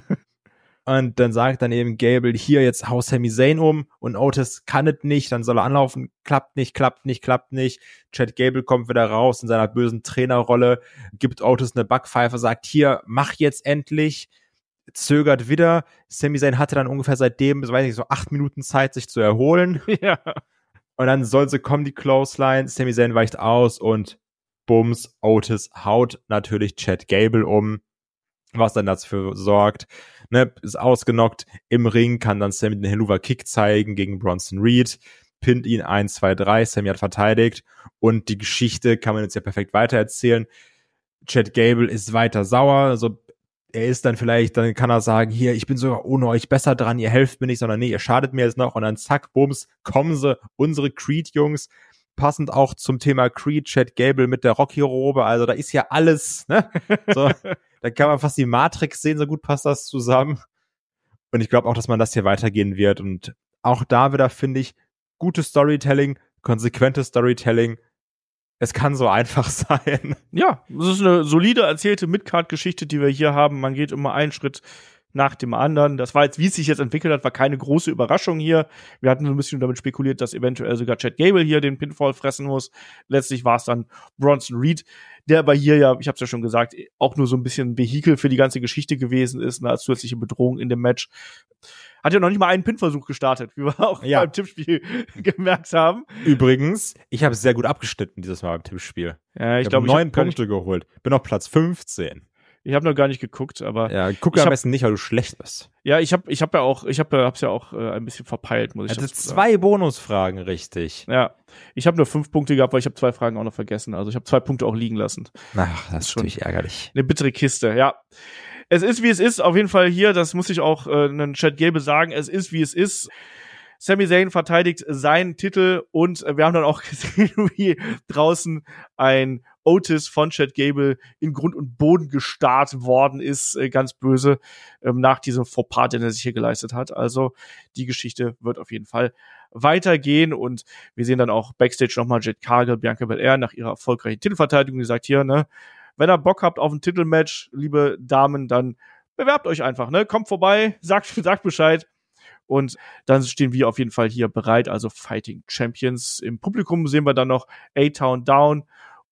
Und dann sagt dann eben Gable, hier, jetzt hau Sami Zayn um und Otis kann es nicht, dann soll er anlaufen, klappt nicht, klappt nicht, klappt nicht. Chad Gable kommt wieder raus in seiner bösen Trainerrolle, gibt Otis eine Backpfeife, sagt, hier, mach jetzt endlich, zögert wieder. Sami Zayn hatte dann ungefähr seitdem, so weiß ich, so acht Minuten Zeit, sich zu erholen. Ja. Und dann soll sie kommen, die Clothesline, Sami Zayn weicht aus und bums, Otis haut natürlich Chad Gable um, was dann dafür sorgt, ne, ist ausgenockt, im Ring kann dann Sami den Helluva Kick zeigen gegen Bronson Reed, pinnt ihn eins, zwei, drei, Sami hat verteidigt und die Geschichte kann man jetzt ja perfekt weitererzählen. Chad Gable ist weiter sauer, also er ist dann vielleicht, dann kann er sagen, hier, ich bin sogar ohne euch besser dran, ihr helft mir nicht, sondern nee, ihr schadet mir jetzt noch und dann zack, bums, kommen sie, unsere Creed-Jungs, passend auch zum Thema Creed, Chad Gable mit der Rocky-Robe, also da ist ja alles, ne, so, da kann man fast die Matrix sehen, so gut passt das zusammen und ich glaube auch, dass man das hier weitergehen wird und auch da wieder, finde ich, gutes Storytelling, konsequentes Storytelling. Es kann so einfach sein. Ja, das ist eine solide erzählte Midcard-Geschichte, die wir hier haben. Man geht immer einen Schritt nach dem anderen. Das war jetzt, wie es sich jetzt entwickelt hat, war keine große Überraschung hier. Wir hatten so ein bisschen damit spekuliert, dass eventuell sogar Chad Gable hier den Pinfall fressen muss. Letztlich war es dann Bronson Reed, der aber hier ja, ich habe es ja schon gesagt, auch nur so ein bisschen ein Vehikel für die ganze Geschichte gewesen ist, ne, als zusätzliche Bedrohung in dem Match. Hat ja noch nicht mal einen Pin-Versuch gestartet, wie wir auch ja. beim Tippspiel gemerkt haben. Übrigens, ich habe sehr gut abgeschnitten dieses Mal beim Tippspiel. Ja, ich, ich glaube, ich neun Punkte geholt. Bin auf Platz fünfzehn. Ich habe noch gar nicht geguckt, aber ja, guck am besten nicht, weil du schlecht bist. Ja, ich habe ich habe ja auch, ich habe hab's ja auch äh, ein bisschen verpeilt, muss ich sagen. Also zwei Bonusfragen richtig. Ja, ich habe nur fünf Punkte gehabt, weil ich habe zwei Fragen auch noch vergessen. Also ich habe zwei Punkte auch liegen lassen. Ach, das ist schon natürlich ärgerlich. Eine bittere Kiste, ja. Es ist, wie es ist, auf jeden Fall hier, das muss ich auch äh, einen Chad Gable sagen, es ist, wie es ist. Sami Zayn verteidigt seinen Titel und äh, wir haben dann auch gesehen, wie draußen ein Otis von Chad Gable in Grund und Boden gestarrt worden ist, äh, ganz böse, ähm, nach diesem Fauxpas, den er sich hier geleistet hat. Also die Geschichte wird auf jeden Fall weitergehen und wir sehen dann auch Backstage nochmal Jade Cargill, Bianca Belair nach ihrer erfolgreichen Titelverteidigung, die sagt hier, ne, wenn ihr Bock habt auf ein Titelmatch, liebe Damen, dann bewerbt euch einfach, ne? Kommt vorbei, sagt, sagt Bescheid. Und dann stehen wir auf jeden Fall hier bereit, also Fighting Champions. Im Publikum sehen wir dann noch A-Town Down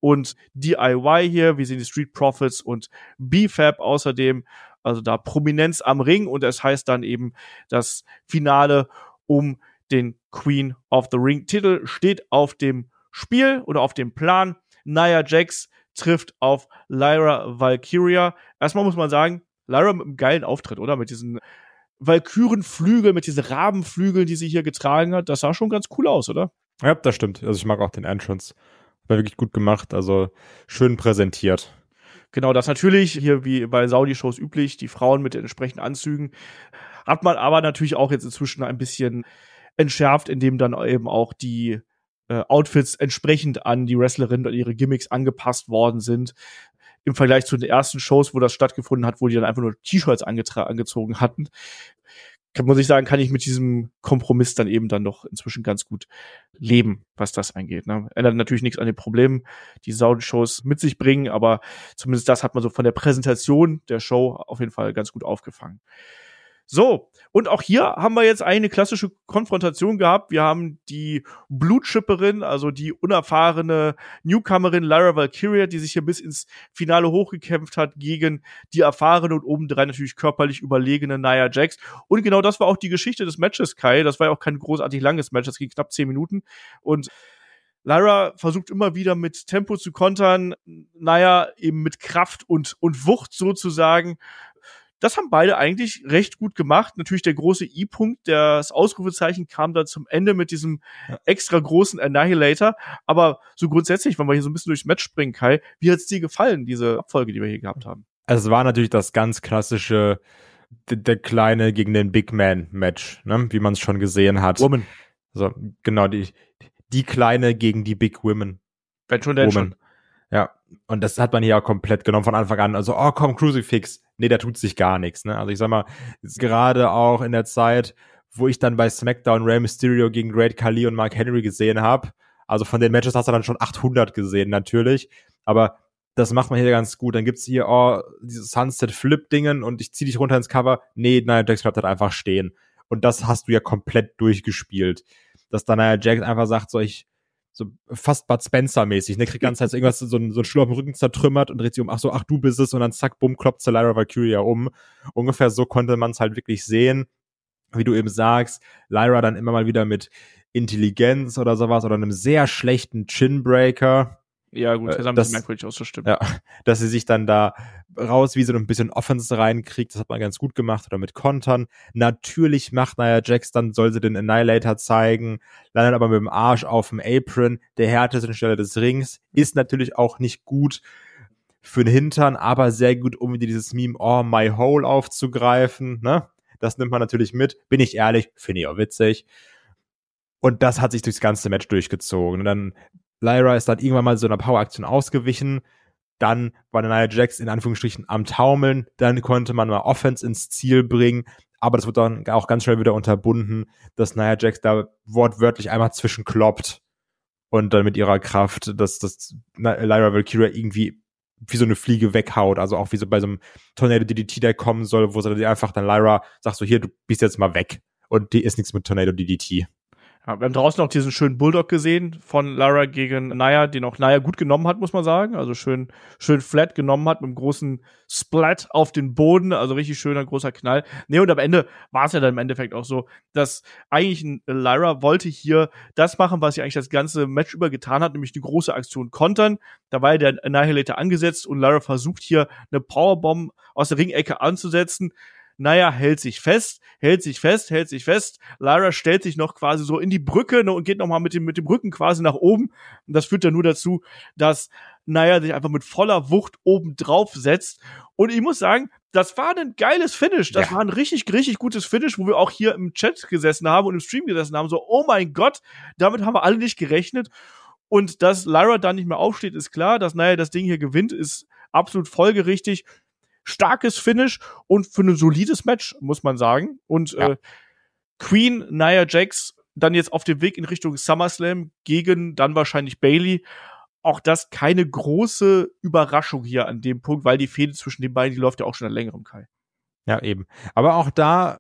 und D I Y hier. Wir sehen die Street Profits und B-Fab außerdem. Also da Prominenz am Ring und es heißt dann eben, das Finale um den Queen of the Ring Titel steht auf dem Spiel oder auf dem Plan. Nia Jax trifft auf Lyra Valkyria. Erstmal muss man sagen, Lyra mit einem geilen Auftritt, oder? Mit diesen Valkyrenflügeln, mit diesen Rabenflügeln, die sie hier getragen hat. Das sah schon ganz cool aus, oder? Ja, das stimmt. Also ich mag auch den Entrance. War wirklich gut gemacht, also schön präsentiert. Genau, das natürlich, hier wie bei Saudi-Shows üblich, die Frauen mit den entsprechenden Anzügen. Hat man aber natürlich auch jetzt inzwischen ein bisschen entschärft, indem dann eben auch die äh, Outfits entsprechend an die Wrestlerinnen und ihre Gimmicks angepasst worden sind. Im Vergleich zu den ersten Shows, wo das stattgefunden hat, wo die dann einfach nur T-Shirts angetra- angezogen hatten. Kann, muss ich sagen, kann ich mit diesem Kompromiss dann eben dann doch inzwischen ganz gut leben, was das angeht. Ne? Ändert natürlich nichts an den Problemen, die Saudi-Shows mit sich bringen, aber zumindest das hat man so von der Präsentation der Show auf jeden Fall ganz gut aufgefangen. So, und auch hier haben wir jetzt eine klassische Konfrontation gehabt. Wir haben die Blutschipperin, also die unerfahrene Newcomerin Lyra Valkyria, die sich hier bis ins Finale hochgekämpft hat gegen die erfahrene und obendrein natürlich körperlich überlegene Nia Jax. Und genau das war auch die Geschichte des Matches, Kai. Das war ja auch kein großartig langes Match, das ging knapp zehn Minuten. Und Lyra versucht immer wieder mit Tempo zu kontern, Nia eben mit Kraft und, und Wucht sozusagen. Das haben beide eigentlich recht gut gemacht. Natürlich der große I-Punkt, das Ausrufezeichen kam dann zum Ende mit diesem extra großen Annihilator. Aber so grundsätzlich, wenn wir hier so ein bisschen durchs Match springen, Kai, wie hat's dir gefallen, diese Abfolge, die wir hier gehabt haben? Also es war natürlich das ganz klassische, der, der kleine gegen den Big Man Match, ne? Wie man es schon gesehen hat. Woman. Also genau, die, die kleine gegen die Big Women. Wenn schon, denn schon. Ja, und das hat man hier auch komplett genommen von Anfang an. Also, oh komm, Crucifix. Nee, da tut sich gar nichts. Ne? Also ich sag mal, gerade auch in der Zeit, wo ich dann bei SmackDown Rey Mysterio gegen Great Khali und Mark Henry gesehen habe, also von den Matches hast du dann schon achthundert gesehen natürlich, aber das macht man hier ganz gut. Dann gibt's hier, oh, dieses Sunset-Flip-Dingen und ich zieh dich runter ins Cover. Nee, Nia Jax bleibt halt einfach stehen. Und das hast du ja komplett durchgespielt. Dass dann Nia Jax einfach sagt, so ich so fast Bud Spencer-mäßig, ne, kriegt ganz halt so irgendwas, so ein, so ein Stuhl auf dem Rücken zertrümmert und dreht sich um, ach so, ach du bist es und dann zack, bumm, kloppt zu Lyra Valkyria um. Ungefähr so konnte man es halt wirklich sehen, wie du eben sagst, Lyra dann immer mal wieder mit Intelligenz oder sowas oder einem sehr schlechten Chinbreaker. Ja, gut, das haben das, sie merkwürdig auszustimmen. Ja, dass sie sich dann da raus wie so ein bisschen Offense reinkriegt, das hat man ganz gut gemacht oder mit Kontern. Natürlich macht Nia Jax dann, soll sie den Annihilator zeigen, landet aber mit dem Arsch auf dem Apron, der härtesten Stelle des Rings, ist natürlich auch nicht gut für den Hintern, aber sehr gut, um wieder dieses Meme Oh, my hole aufzugreifen, ne? Das nimmt man natürlich mit, bin ich ehrlich, finde ich auch witzig. Und das hat sich durchs ganze Match durchgezogen. Und dann Lyra ist dann irgendwann mal so einer Power-Aktion ausgewichen. Dann war Nia Jax in Anführungsstrichen am Taumeln. Dann konnte man mal Offense ins Ziel bringen. Aber das wird dann auch ganz schnell wieder unterbunden, dass Nia Jax da wortwörtlich einmal zwischenkloppt und dann mit ihrer Kraft, dass das Lyra Valkyria irgendwie wie so eine Fliege weghaut. Also auch wie so bei so einem Tornado D D T, der kommen soll, wo sie einfach dann Lyra sagt so, hier, du bist jetzt mal weg. Und die ist nichts mit Tornado D D T. Ja, wir haben draußen noch diesen schönen Bulldog gesehen von Lyra gegen Nia, den auch Nia gut genommen hat, muss man sagen. Also schön, schön flat genommen hat mit einem großen Splat auf den Boden. Also richtig schöner, großer Knall. Nee, und am Ende war es ja dann im Endeffekt auch so, dass eigentlich Lyra wollte hier das machen, was sie eigentlich das ganze Match über getan hat, nämlich die große Aktion kontern. Da war ja der Annihilator angesetzt und Lyra versucht hier eine Powerbomb aus der Ringecke anzusetzen. Nia hält sich fest, hält sich fest, hält sich fest. Lyra stellt sich noch quasi so in die Brücke, ne, und geht noch mal mit dem mit dem Rücken quasi nach oben. Und das führt dann nur dazu, dass Nia sich einfach mit voller Wucht oben drauf setzt. Und ich muss sagen, das war ein geiles Finish. Das ja. war ein richtig, richtig gutes Finish, wo wir auch hier im Chat gesessen haben und im Stream gesessen haben. So, oh mein Gott, damit haben wir alle nicht gerechnet. Und dass Lyra dann nicht mehr aufsteht, ist klar. Dass Nia das Ding hier gewinnt, ist absolut folgerichtig. Starkes Finish und für ein solides Match, muss man sagen. Und ja. äh, Queen, Nia Jax, dann jetzt auf dem Weg in Richtung SummerSlam gegen dann wahrscheinlich Bayley. Auch das keine große Überraschung hier an dem Punkt, weil die Fehde zwischen den beiden, die läuft ja auch schon seit längerem, Kai. Ja, eben. Aber auch da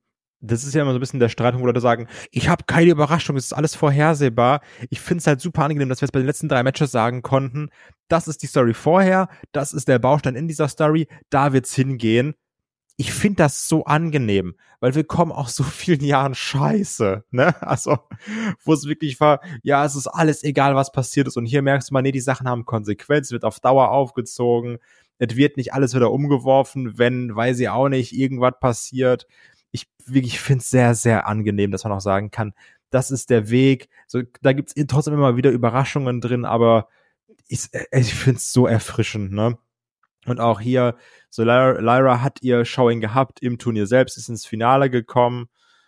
das ist ja immer so ein bisschen der Streitpunkt, wo Leute sagen, ich habe keine Überraschung, es ist alles vorhersehbar. Ich finde es halt super angenehm, dass wir jetzt bei den letzten drei Matches sagen konnten, das ist die Story vorher, das ist der Baustein in dieser Story, da wird's hingehen. Ich finde das so angenehm, weil wir kommen aus so vielen Jahren Scheiße, ne? Also, wo es wirklich war, ja, es ist alles egal, was passiert ist. Und hier merkst du mal, nee, die Sachen haben Konsequenz, wird auf Dauer aufgezogen, es wird nicht alles wieder umgeworfen, wenn, weiß ich auch nicht, irgendwas passiert. Ich wirklich finde es sehr, sehr angenehm, dass man auch sagen kann, das ist der Weg. So, da gibt's trotzdem immer wieder Überraschungen drin, aber ich, ich finde es so erfrischend, ne? Und auch hier, so Lyra, Lyra hat ihr Showing gehabt im Turnier selbst, ist ins Finale gekommen.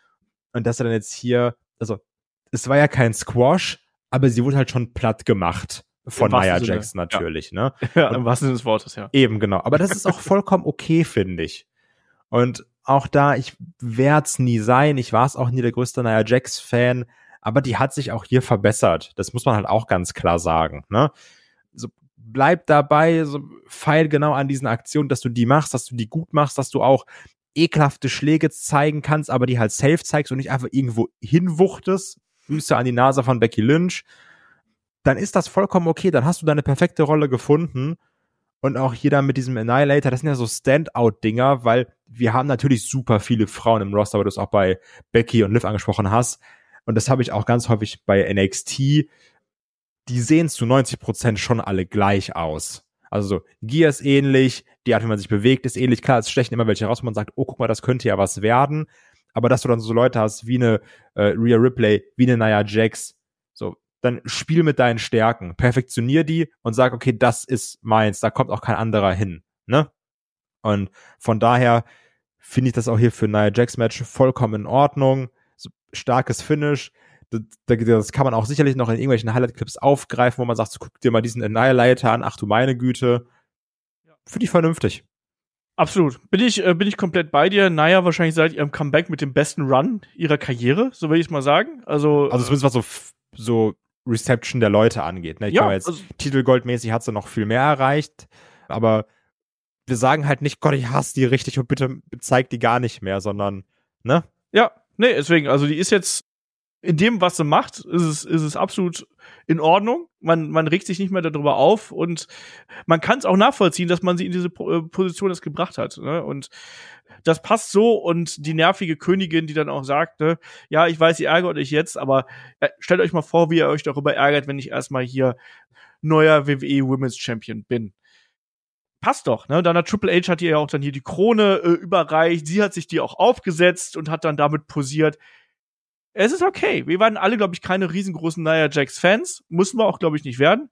Und dass er dann jetzt hier, also, es war ja kein Squash, aber sie wurde halt schon platt gemacht von Nia Jax natürlich, ja. ne? Ja, und im wahrsten Sinne des Wortes, ja. Eben, genau. Aber das ist auch vollkommen okay, finde ich. Und auch da, ich werd's nie sein, ich war es auch nie der größte Nia Jax-Fan, aber die hat sich auch hier verbessert. Das muss man halt auch ganz klar sagen, ne? So, bleib dabei, so feil genau an diesen Aktionen, dass du die machst, dass du die gut machst, dass du auch ekelhafte Schläge zeigen kannst, aber die halt safe zeigst und nicht einfach irgendwo hinwuchtest, Grüße an die Nase von Becky Lynch, dann ist das vollkommen okay, dann hast du deine perfekte Rolle gefunden. Und auch hier dann mit diesem Annihilator, das sind ja so Standout-Dinger, weil wir haben natürlich super viele Frauen im Roster, weil du es auch bei Becky und Liv angesprochen hast. Und das habe ich auch ganz häufig bei N X T. Die sehen zu neunzig Prozent schon alle gleich aus. Also so, Gia ist ähnlich, die Art, wie man sich bewegt, ist ähnlich. Klar, es stechen immer welche raus, wo man sagt, oh, guck mal, das könnte ja was werden. Aber dass du dann so Leute hast wie eine äh, Rhea Ripley, wie eine Nia Jax, so, dann spiel mit deinen Stärken, perfektionier die und sag, okay, das ist meins, da kommt auch kein anderer hin, ne? Und von daher finde ich das auch hier für ein Nia Jax Match vollkommen in Ordnung. So, starkes Finish. Das, das kann man auch sicherlich noch in irgendwelchen Highlight-Clips aufgreifen, wo man sagt, so, guck dir mal diesen Annihilator an, ach du meine Güte. Finde ich vernünftig. Absolut. Bin ich, äh, bin ich komplett bei dir. Nia wahrscheinlich seit ihrem Comeback mit dem besten Run ihrer Karriere, so will ich es mal sagen. Also, also zumindest was so, so Reception der Leute angeht. Ne? Ich ja, glaube jetzt, also, titelgoldmäßig hat sie noch viel mehr erreicht, aber wir sagen halt nicht, Gott, ich hasse die richtig und bitte zeig die gar nicht mehr, sondern, ne? Ja, nee, deswegen, also die ist jetzt in dem, was sie macht, ist es, ist es absolut in Ordnung. Man, man regt sich nicht mehr darüber auf und man kann es auch nachvollziehen, dass man sie in diese Position jetzt gebracht hat. Ne? Und das passt so und die nervige Königin, die dann auch sagt, ne, ja, ich weiß, ihr ärgert euch jetzt, aber äh, stellt euch mal vor, wie ihr euch darüber ärgert, wenn ich erstmal hier neuer W W E Women's Champion bin. Passt doch, ne? Dann hat Triple H hat ihr ja auch dann hier die Krone äh, überreicht, sie hat sich die auch aufgesetzt und hat dann damit posiert. Es ist okay. Wir waren alle, glaube ich, keine riesengroßen Nia Jax-Fans. Mussten wir auch, glaube ich, nicht werden.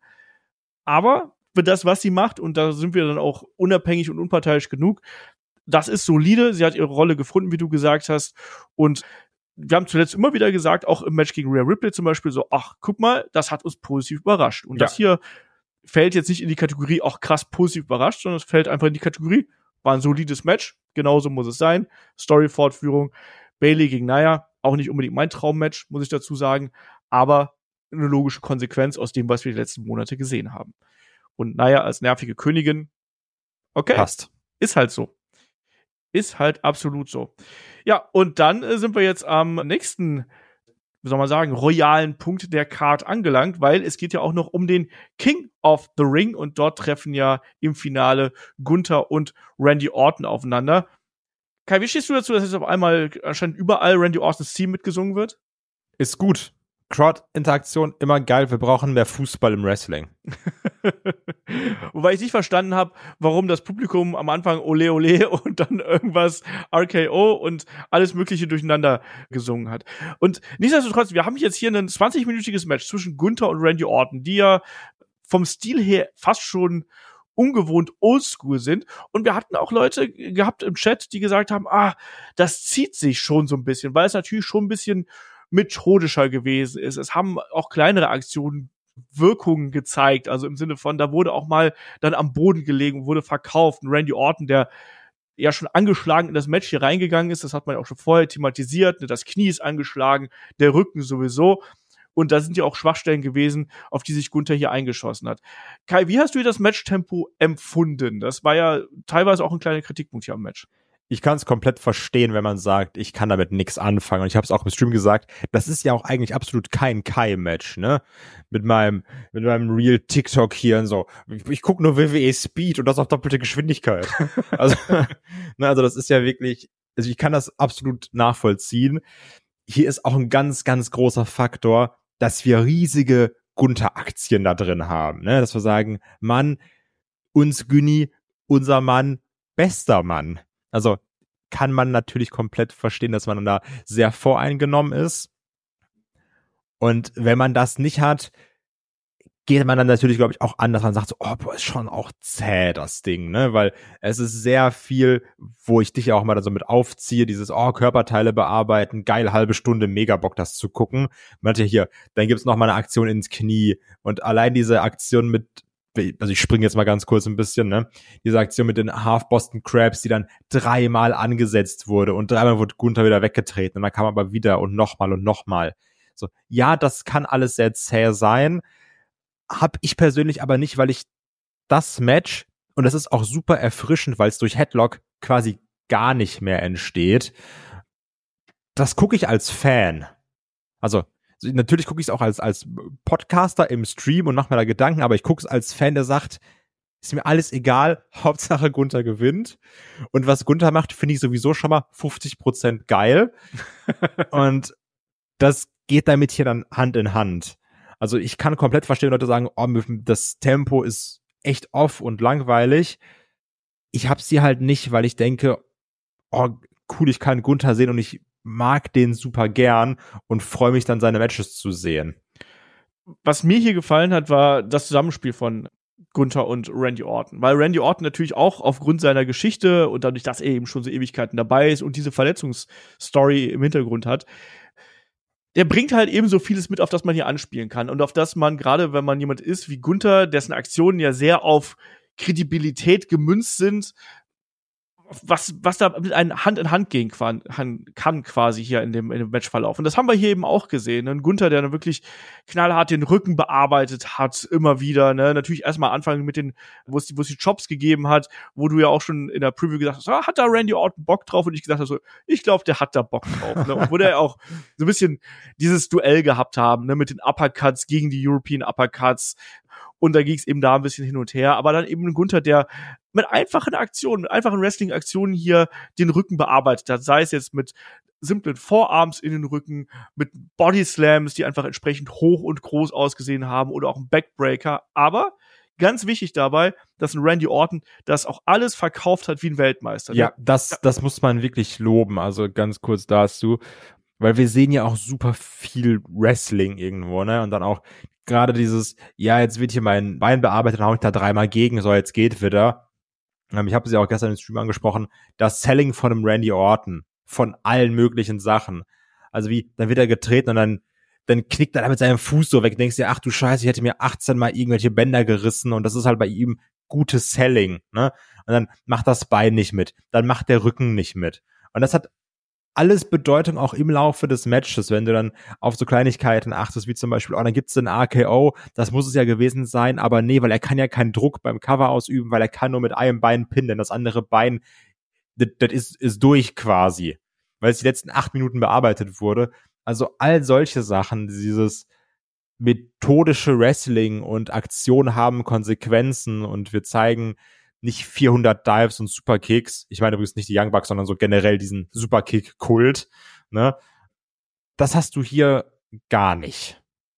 Aber für das, was sie macht, und da sind wir dann auch unabhängig und unparteiisch genug, das ist solide. Sie hat ihre Rolle gefunden, wie du gesagt hast. Und wir haben zuletzt immer wieder gesagt, auch im Match gegen Rhea Ripley zum Beispiel, so, ach, guck mal, das hat uns positiv überrascht. Und ja. Das hier fällt jetzt nicht in die Kategorie, auch krass positiv überrascht, sondern es fällt einfach in die Kategorie, war ein solides Match. Genauso muss es sein. Story-Fortführung. Bayley gegen Nia. Auch nicht unbedingt mein Traummatch, muss ich dazu sagen, aber eine logische Konsequenz aus dem, was wir die letzten Monate gesehen haben. Und Nia als nervige Königin, okay, passt. Ist halt so. Ist halt absolut so. Ja, und dann äh, sind wir jetzt am nächsten, wie soll man sagen, royalen Punkt der Card angelangt, weil es geht ja auch noch um den King of the Ring und dort treffen ja im Finale Gunther und Randy Orton aufeinander. Kai, wie stehst du dazu, dass jetzt auf einmal anscheinend überall Randy Ortons Team mitgesungen wird? Ist gut. Crowd-Interaktion immer geil. Wir brauchen mehr Fußball im Wrestling. Wobei ich nicht verstanden habe, warum das Publikum am Anfang Ole Ole und dann irgendwas R K O und alles Mögliche durcheinander gesungen hat. Und nichtsdestotrotz, wir haben jetzt hier ein zwanzig-minütiges Match zwischen Gunther und Randy Orton, die ja vom Stil her fast schon ungewohnt oldschool sind. Und wir hatten auch Leute gehabt im Chat, die gesagt haben, ah, das zieht sich schon so ein bisschen, weil es natürlich schon ein bisschen methodischer gewesen ist. Es haben auch kleinere Aktionen Wirkungen gezeigt, also im Sinne von, da wurde auch mal dann am Boden gelegen, wurde verkauft. Und Randy Orton, der ja schon angeschlagen in das Match hier reingegangen ist, das hat man ja auch schon vorher thematisiert, ne, das Knie ist angeschlagen, der Rücken sowieso. Und da sind ja auch Schwachstellen gewesen, auf die sich Gunther hier eingeschossen hat. Kai, wie hast du das Matchtempo empfunden? Das war ja teilweise auch ein kleiner Kritikpunkt hier am Match. ich kann es komplett verstehen, wenn man sagt, ich kann damit nichts anfangen. Und ich habe es auch im Stream gesagt, das ist ja auch eigentlich absolut kein Kai-Match, ne? Mit meinem, mit meinem Real TikTok hier und so. Ich, ich gucke nur W W E Speed und das auf doppelte Geschwindigkeit. also, ne, also das ist ja wirklich, also ich kann das absolut nachvollziehen. Hier ist auch ein ganz, ganz großer Faktor, dass wir riesige Gunther-Aktien da drin haben, ne? Dass wir sagen, Mann, uns Günni, unser Mann, bester Mann. Also kann man natürlich komplett verstehen, dass man da sehr voreingenommen ist. Und wenn man das nicht hat, geht man dann natürlich, glaube ich, auch anders. Man sagt so, oh, boah, ist schon auch zäh, das Ding, ne? Weil es ist sehr viel, wo ich dich ja auch mal da so mit aufziehe, dieses, oh, Körperteile bearbeiten, geil, halbe Stunde, mega Bock, das zu gucken. Man hat ja hier, dann gibt's noch mal eine Aktion ins Knie. Und allein diese Aktion mit, also ich springe jetzt mal ganz kurz ein bisschen, ne? Diese Aktion mit den Half Boston Crabs, die dann dreimal angesetzt wurde und dreimal wurde Gunther wieder weggetreten und dann kam aber wieder und nochmal und nochmal. So, ja, das kann alles sehr zäh sein, hab ich persönlich aber nicht, weil ich das Match, und das ist auch super erfrischend, weil es durch Headlock quasi gar nicht mehr entsteht, das gucke ich als Fan. Also natürlich gucke ich es auch als als Podcaster im Stream und mache mir da Gedanken, aber ich gucke es als Fan, der sagt, ist mir alles egal, Hauptsache Gunther gewinnt. Und was Gunther macht, finde ich sowieso schon mal fünfzig Prozent geil. Und das geht damit hier dann Hand in Hand. Also ich kann komplett verstehen, wenn Leute sagen, oh, das Tempo ist echt off und langweilig. Ich hab's hier halt nicht, weil ich denke, oh, cool, ich kann Gunther sehen und ich mag den super gern und freue mich dann, seine Matches zu sehen. Was mir hier gefallen hat, war das Zusammenspiel von Gunther und Randy Orton. Weil Randy Orton natürlich auch aufgrund seiner Geschichte und dadurch, dass er eben schon so Ewigkeiten dabei ist und diese Verletzungsstory im Hintergrund hat, der bringt halt eben so vieles mit, auf das man hier anspielen kann. Und auf das man, gerade wenn man jemand ist wie Gunther, dessen Aktionen ja sehr auf Kredibilität gemünzt sind, was was da mit einem Hand in Hand gehen kann, kann quasi hier in dem, in dem Matchverlauf. Und das haben wir hier eben auch gesehen. Ein Gunther, der dann wirklich knallhart den Rücken bearbeitet hat, immer wieder. Ne? Natürlich erstmal anfangen mit den, wo es die, wo es die Chops gegeben hat, wo du ja auch schon in der Preview gesagt hast, ah, hat da Randy Orton Bock drauf? Und ich gesagt habe so, ich glaube, der hat da Bock drauf. Ne? Und wo der auch so ein bisschen dieses Duell gehabt haben, ne? Mit den Uppercuts gegen die European Uppercuts. Und da ging es eben da ein bisschen hin und her. Aber dann eben ein Gunther, der mit einfachen Aktionen, mit einfachen Wrestling-Aktionen hier den Rücken bearbeitet hat. Sei es jetzt mit simplen Vorarms in den Rücken, mit Bodyslams, die einfach entsprechend hoch und groß ausgesehen haben oder auch ein Backbreaker. Aber ganz wichtig dabei, dass ein Randy Orton das auch alles verkauft hat wie ein Weltmeister. Ja, das, das muss man wirklich loben. Also ganz kurz dazu. Weil wir sehen ja auch super viel Wrestling irgendwo, ne? Und dann auch gerade dieses, ja, jetzt wird hier mein Bein bearbeitet, dann hau ich da dreimal gegen, so, jetzt geht wieder. Ähm, ich habe es ja auch gestern im Stream angesprochen, das Selling von einem Randy Orton, von allen möglichen Sachen. Also wie, dann wird er getreten und dann, dann knickt er da mit seinem Fuß so weg, denkst dir, ach du Scheiße, ich hätte mir achtzehn Mal irgendwelche Bänder gerissen und das ist halt bei ihm gutes Selling, ne? Und dann macht das Bein nicht mit, dann macht der Rücken nicht mit. Und das hat alles Bedeutung auch im Laufe des Matches, wenn du dann auf so Kleinigkeiten achtest, wie zum Beispiel, oh, dann gibt's den R K O, das muss es ja gewesen sein, aber nee, weil er kann ja keinen Druck beim Cover ausüben, weil er kann nur mit einem Bein pinnen, denn das andere Bein, das, das ist, ist durch quasi, weil es die letzten acht Minuten bearbeitet wurde. Also all solche Sachen, dieses methodische Wrestling und Aktionen haben Konsequenzen und wir zeigen nicht vierhundert Dives und Superkicks. Ich meine übrigens nicht die Young Bucks, sondern so generell diesen Superkick-Kult. Ne? Das hast du hier gar nicht.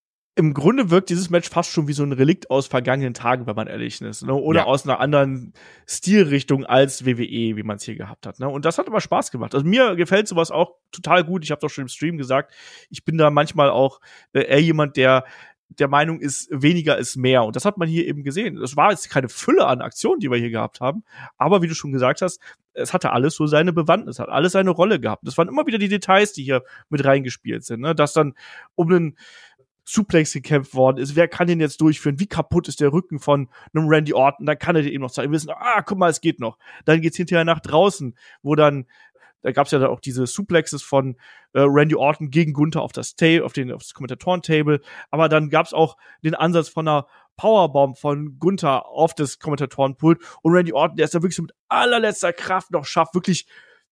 Im Grunde wirkt dieses Match fast schon wie so ein Relikt aus vergangenen Tagen, wenn man ehrlich ist. Ne? Oder ja. aus einer anderen Stilrichtung als W W E, wie man es hier gehabt hat. Ne? Und das hat aber Spaß gemacht. Also mir gefällt sowas auch total gut. Ich habe doch schon im Stream gesagt, ich bin da manchmal auch äh, eher jemand, der der Meinung ist, weniger ist mehr. Und das hat man hier eben gesehen. Das war jetzt keine Fülle an Aktionen, die wir hier gehabt haben. Aber wie du schon gesagt hast, es hatte alles so seine Bewandtnis, hat alles seine Rolle gehabt. Das waren immer wieder die Details, die hier mit reingespielt sind. Ne? Dass dann um einen Suplex gekämpft worden ist. Wer kann den jetzt durchführen? Wie kaputt ist der Rücken von einem Randy Orton? Dann kann er den eben noch zeigen. Wir wissen, ah, guck mal, es geht noch. Dann geht's hinterher nach draußen, wo dann da gab's ja dann auch diese Suplexes von äh, Randy Orton gegen Gunther auf das Ta- auf den auf das Kommentatoren-Table, aber dann gab's auch den Ansatz von einer Powerbomb von Gunther auf das Kommentatorenpult und Randy Orton, der ist da wirklich so mit allerletzter Kraft noch schafft, wirklich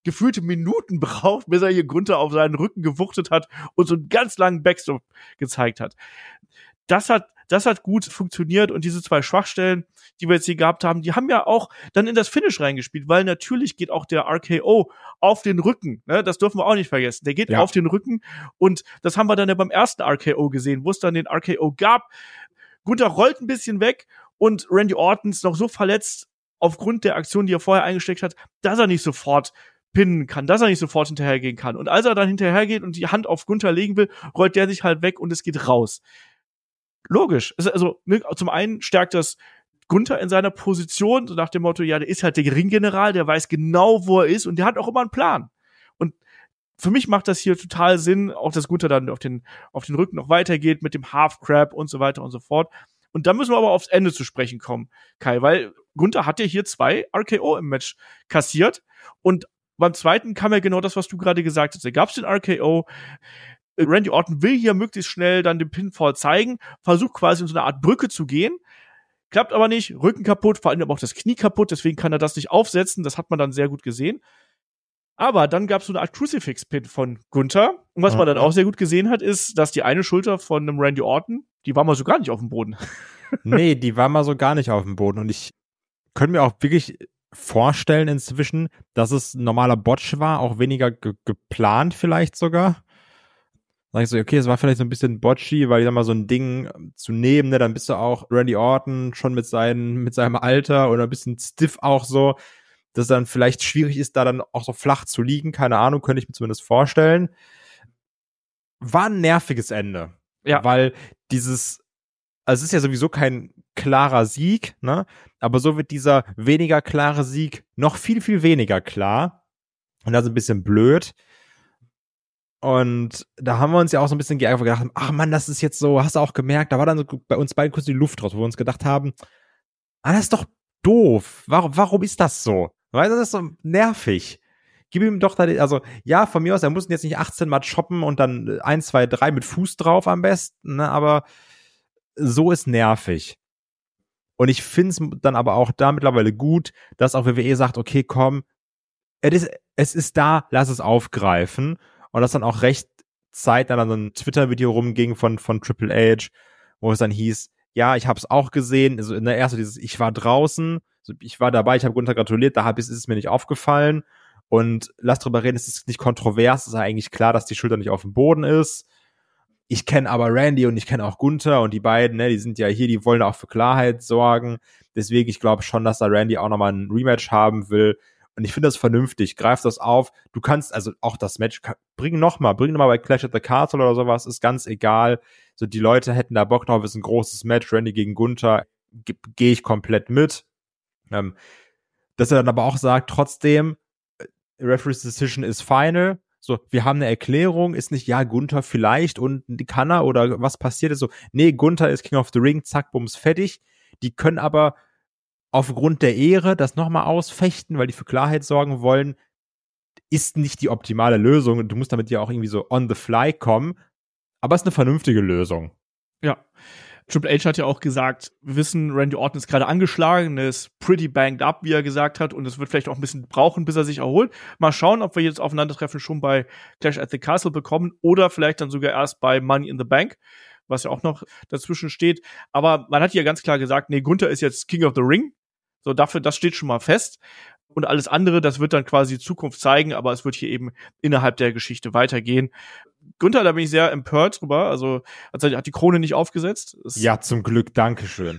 gefühlte Minuten braucht, bis er hier Gunther auf seinen Rücken gewuchtet hat und so einen ganz langen Backstop gezeigt hat. Das hat, das hat gut funktioniert und diese zwei Schwachstellen, die wir jetzt hier gehabt haben, die haben ja auch dann in das Finish reingespielt, weil natürlich geht auch der R K O auf den Rücken, ne? Das dürfen wir auch nicht vergessen. Der geht ja auf den Rücken und das haben wir dann ja beim ersten R K O gesehen, wo es dann den R K O gab. Gunther rollt ein bisschen weg und Randy Orton ist noch so verletzt aufgrund der Aktion, die er vorher eingesteckt hat, dass er nicht sofort pinnen kann, dass er nicht sofort hinterhergehen kann. Und als er dann hinterhergeht und die Hand auf Gunther legen will, rollt der sich halt weg und es geht raus. Logisch. Also, ne, zum einen stärkt das Gunther in seiner Position, so nach dem Motto, ja, der ist halt der Ringgeneral, der weiß genau, wo er ist und der hat auch immer einen Plan. Und für mich macht das hier total Sinn, auch dass Gunther dann auf den, auf den Rücken noch weitergeht mit dem Half Crab und so weiter und so fort. Und dann müssen wir aber aufs Ende zu sprechen kommen, Kai, weil Gunther hat ja hier zwei R K O im Match kassiert und beim zweiten kam ja genau das, was du gerade gesagt hast. Da gab's den R K O. Randy Orton will hier möglichst schnell dann den Pinfall zeigen, versucht quasi in so eine Art Brücke zu gehen, klappt aber nicht, Rücken kaputt, vor allem aber auch das Knie kaputt, deswegen kann er das nicht aufsetzen, das hat man dann sehr gut gesehen. Aber dann gab's so eine Art Crucifix-Pin von Gunther und was man dann auch sehr gut gesehen hat, ist, dass die eine Schulter von einem Randy Orton, die war mal so gar nicht auf dem Boden. Nee, die war mal so gar nicht auf dem Boden und ich könnte mir auch wirklich vorstellen inzwischen, dass es ein normaler Botch war, auch weniger ge- geplant vielleicht sogar. Sag ich so, okay, es war vielleicht so ein bisschen botchy, weil ich sag mal so ein Ding zu nehmen, ne, dann bist du auch Randy Orton schon mit seinen, mit seinem Alter oder ein bisschen stiff auch so, dass dann vielleicht schwierig ist, da dann auch so flach zu liegen, keine Ahnung, könnte ich mir zumindest vorstellen. War ein nerviges Ende. Ja. Weil dieses, also es ist ja sowieso kein klarer Sieg, ne, aber so wird dieser weniger klare Sieg noch viel, viel weniger klar. Und das ist ein bisschen blöd. Und da haben wir uns ja auch so ein bisschen geärgert, gedacht, ach Mann, das ist jetzt so, hast du auch gemerkt, da war dann so bei uns beiden kurz die Luft raus, wo wir uns gedacht haben, ah, das ist doch doof. Warum, warum ist das so? Weißt du, das ist so nervig. Gib ihm doch da, also, ja, von mir aus, er muss jetzt nicht achtzehn Mal choppen und dann eins, zwei, drei mit Fuß drauf am besten, ne, aber so ist nervig. Und ich finde es dann aber auch da mittlerweile gut, dass auch W W E sagt, okay, komm, es ist, es ist da, lass es aufgreifen. Und das dann auch recht zeitnah dann so ein Twitter-Video rumging von, von Triple H, wo es dann hieß, ja, ich hab's auch gesehen, also in der ersten dieses, ich war draußen, also ich war dabei, ich habe Gunther gratuliert, da hab ich, ist es mir nicht aufgefallen und lass drüber reden, es ist nicht kontrovers, es ist eigentlich klar, dass die Schulter nicht auf dem Boden ist. Ich kenne aber Randy und ich kenne auch Gunther und die beiden, ne, die sind ja hier, die wollen auch für Klarheit sorgen, deswegen, ich glaube schon, dass da Randy auch nochmal ein Rematch haben will. Und ich finde das vernünftig. Greif das auf. Du kannst, also auch das Match, bring noch mal, bring noch mal bei Clash at the Castle oder sowas, ist ganz egal. So, die Leute hätten da Bock drauf, ist ein großes Match, Randy gegen Gunther, ge- gehe ich komplett mit. Ähm, dass er dann aber auch sagt, trotzdem, Referee's Decision ist final. So, wir haben eine Erklärung, ist nicht, ja, Gunther vielleicht und die kann er oder was passiert ist. So, nee, Gunther ist King of the Ring, zack, bums, fertig. Die können aber aufgrund der Ehre das nochmal ausfechten, weil die für Klarheit sorgen wollen, ist nicht die optimale Lösung. Du musst damit ja auch irgendwie so on the fly kommen, aber es ist eine vernünftige Lösung. Ja. Triple H hat ja auch gesagt, wir wissen, Randy Orton ist gerade angeschlagen, ist pretty banged up, wie er gesagt hat, und es wird vielleicht auch ein bisschen brauchen, bis er sich erholt. Mal schauen, ob wir jetzt Aufeinandertreffen schon bei Clash at the Castle bekommen oder vielleicht dann sogar erst bei Money in the Bank, was ja auch noch dazwischen steht. Aber man hat ja ganz klar gesagt, nee, Gunther ist jetzt King of the Ring. So, dafür, das steht schon mal fest. Und alles andere, das wird dann quasi die Zukunft zeigen, aber es wird hier eben innerhalb der Geschichte weitergehen. Gunther, da bin ich sehr empört drüber. Also, er hat die Krone nicht aufgesetzt. Es ja, zum Glück, Dankeschön.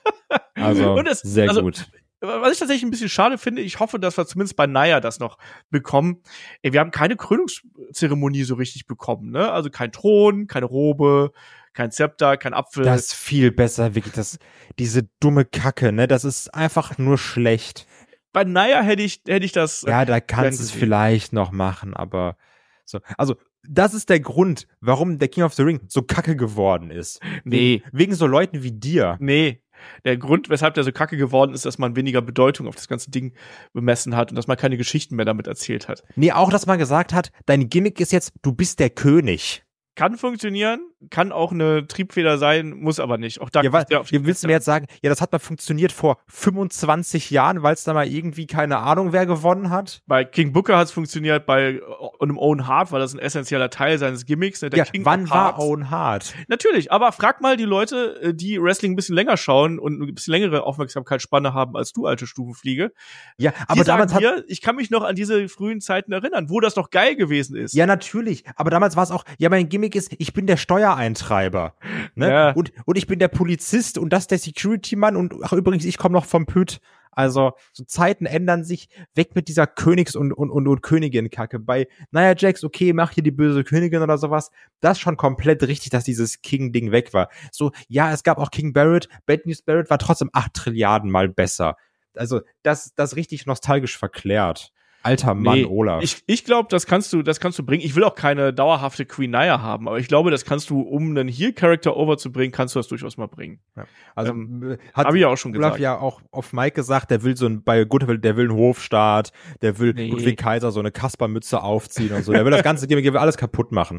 Also, es, sehr also, gut. Was ich tatsächlich ein bisschen schade finde, ich hoffe, dass wir zumindest bei Nia das noch bekommen. Ey, wir haben keine Krönungszeremonie so richtig bekommen, ne? Also kein Thron, keine Robe, kein Zepter, kein Apfel. Das ist viel besser, wirklich. Das, diese dumme Kacke, ne? Das ist einfach nur schlecht. Bei Nia hätte ich, hätte ich das. Ja, da kannst du es vielleicht noch machen, aber so. Also, das ist der Grund, warum der King of the Ring so kacke geworden ist. Nee. Wegen, wegen so Leuten wie dir. Nee. Der Grund, weshalb der so kacke geworden ist, dass man weniger Bedeutung auf das ganze Ding bemessen hat und dass man keine Geschichten mehr damit erzählt hat. Nee, auch, dass man gesagt hat, dein Gimmick ist jetzt, du bist der König. kann funktionieren, kann auch eine Triebfeder sein, muss aber nicht. Auch da ja, weil, willst du mir jetzt sagen, ja, das hat mal funktioniert vor fünfundzwanzig Jahren, weil es da mal irgendwie keine Ahnung, wer gewonnen hat? Bei King Booker hat es funktioniert, bei einem Owen Hart war das ein essentieller Teil seines Gimmicks. Ne? Der ja, King wann war Owen Hart? Natürlich, aber frag mal die Leute, die Wrestling ein bisschen länger schauen und ein bisschen längere Aufmerksamkeitsspanne haben als du, alte Stufenfliege. Ja, aber die damals sagen hat hier, ich kann mich noch an diese frühen Zeiten erinnern, wo das noch geil gewesen ist. Ja, natürlich. Aber damals war es auch, ja, mein Gimmick ist, ich bin der Steuereintreiber. Ne? Ja. Und, und ich bin der Polizist und das der Security-Mann und ach übrigens, ich komme noch vom Püt. Also, so Zeiten ändern sich, weg mit dieser Königs- und, und, und, und Königin-Kacke. Bei Nia Jax, okay, mach hier die böse Königin oder sowas. Das ist schon komplett richtig, dass dieses King-Ding weg war. So, ja, es gab auch King Barrett. Bad News Barrett war trotzdem acht Trilliarden mal besser. Also, das, das richtig nostalgisch verklärt. Alter Mann, nee, Olaf. Ich, ich glaube, das kannst du, das kannst du bringen. Ich will auch keine dauerhafte Queen Nia haben, aber ich glaube, das kannst du, um einen Heel-Charakter overzubringen, kannst du das durchaus mal bringen. Ja. Also ähm, hat hab ich ja auch schon Olaf gesagt. ja auch auf Mike gesagt, der will so ein, bei Gunther, der will einen Hofstaat, der will Nee. Ludwig Kaiser so eine Kaspermütze aufziehen und so. Der will das ganze Gimmick, der will alles kaputt machen.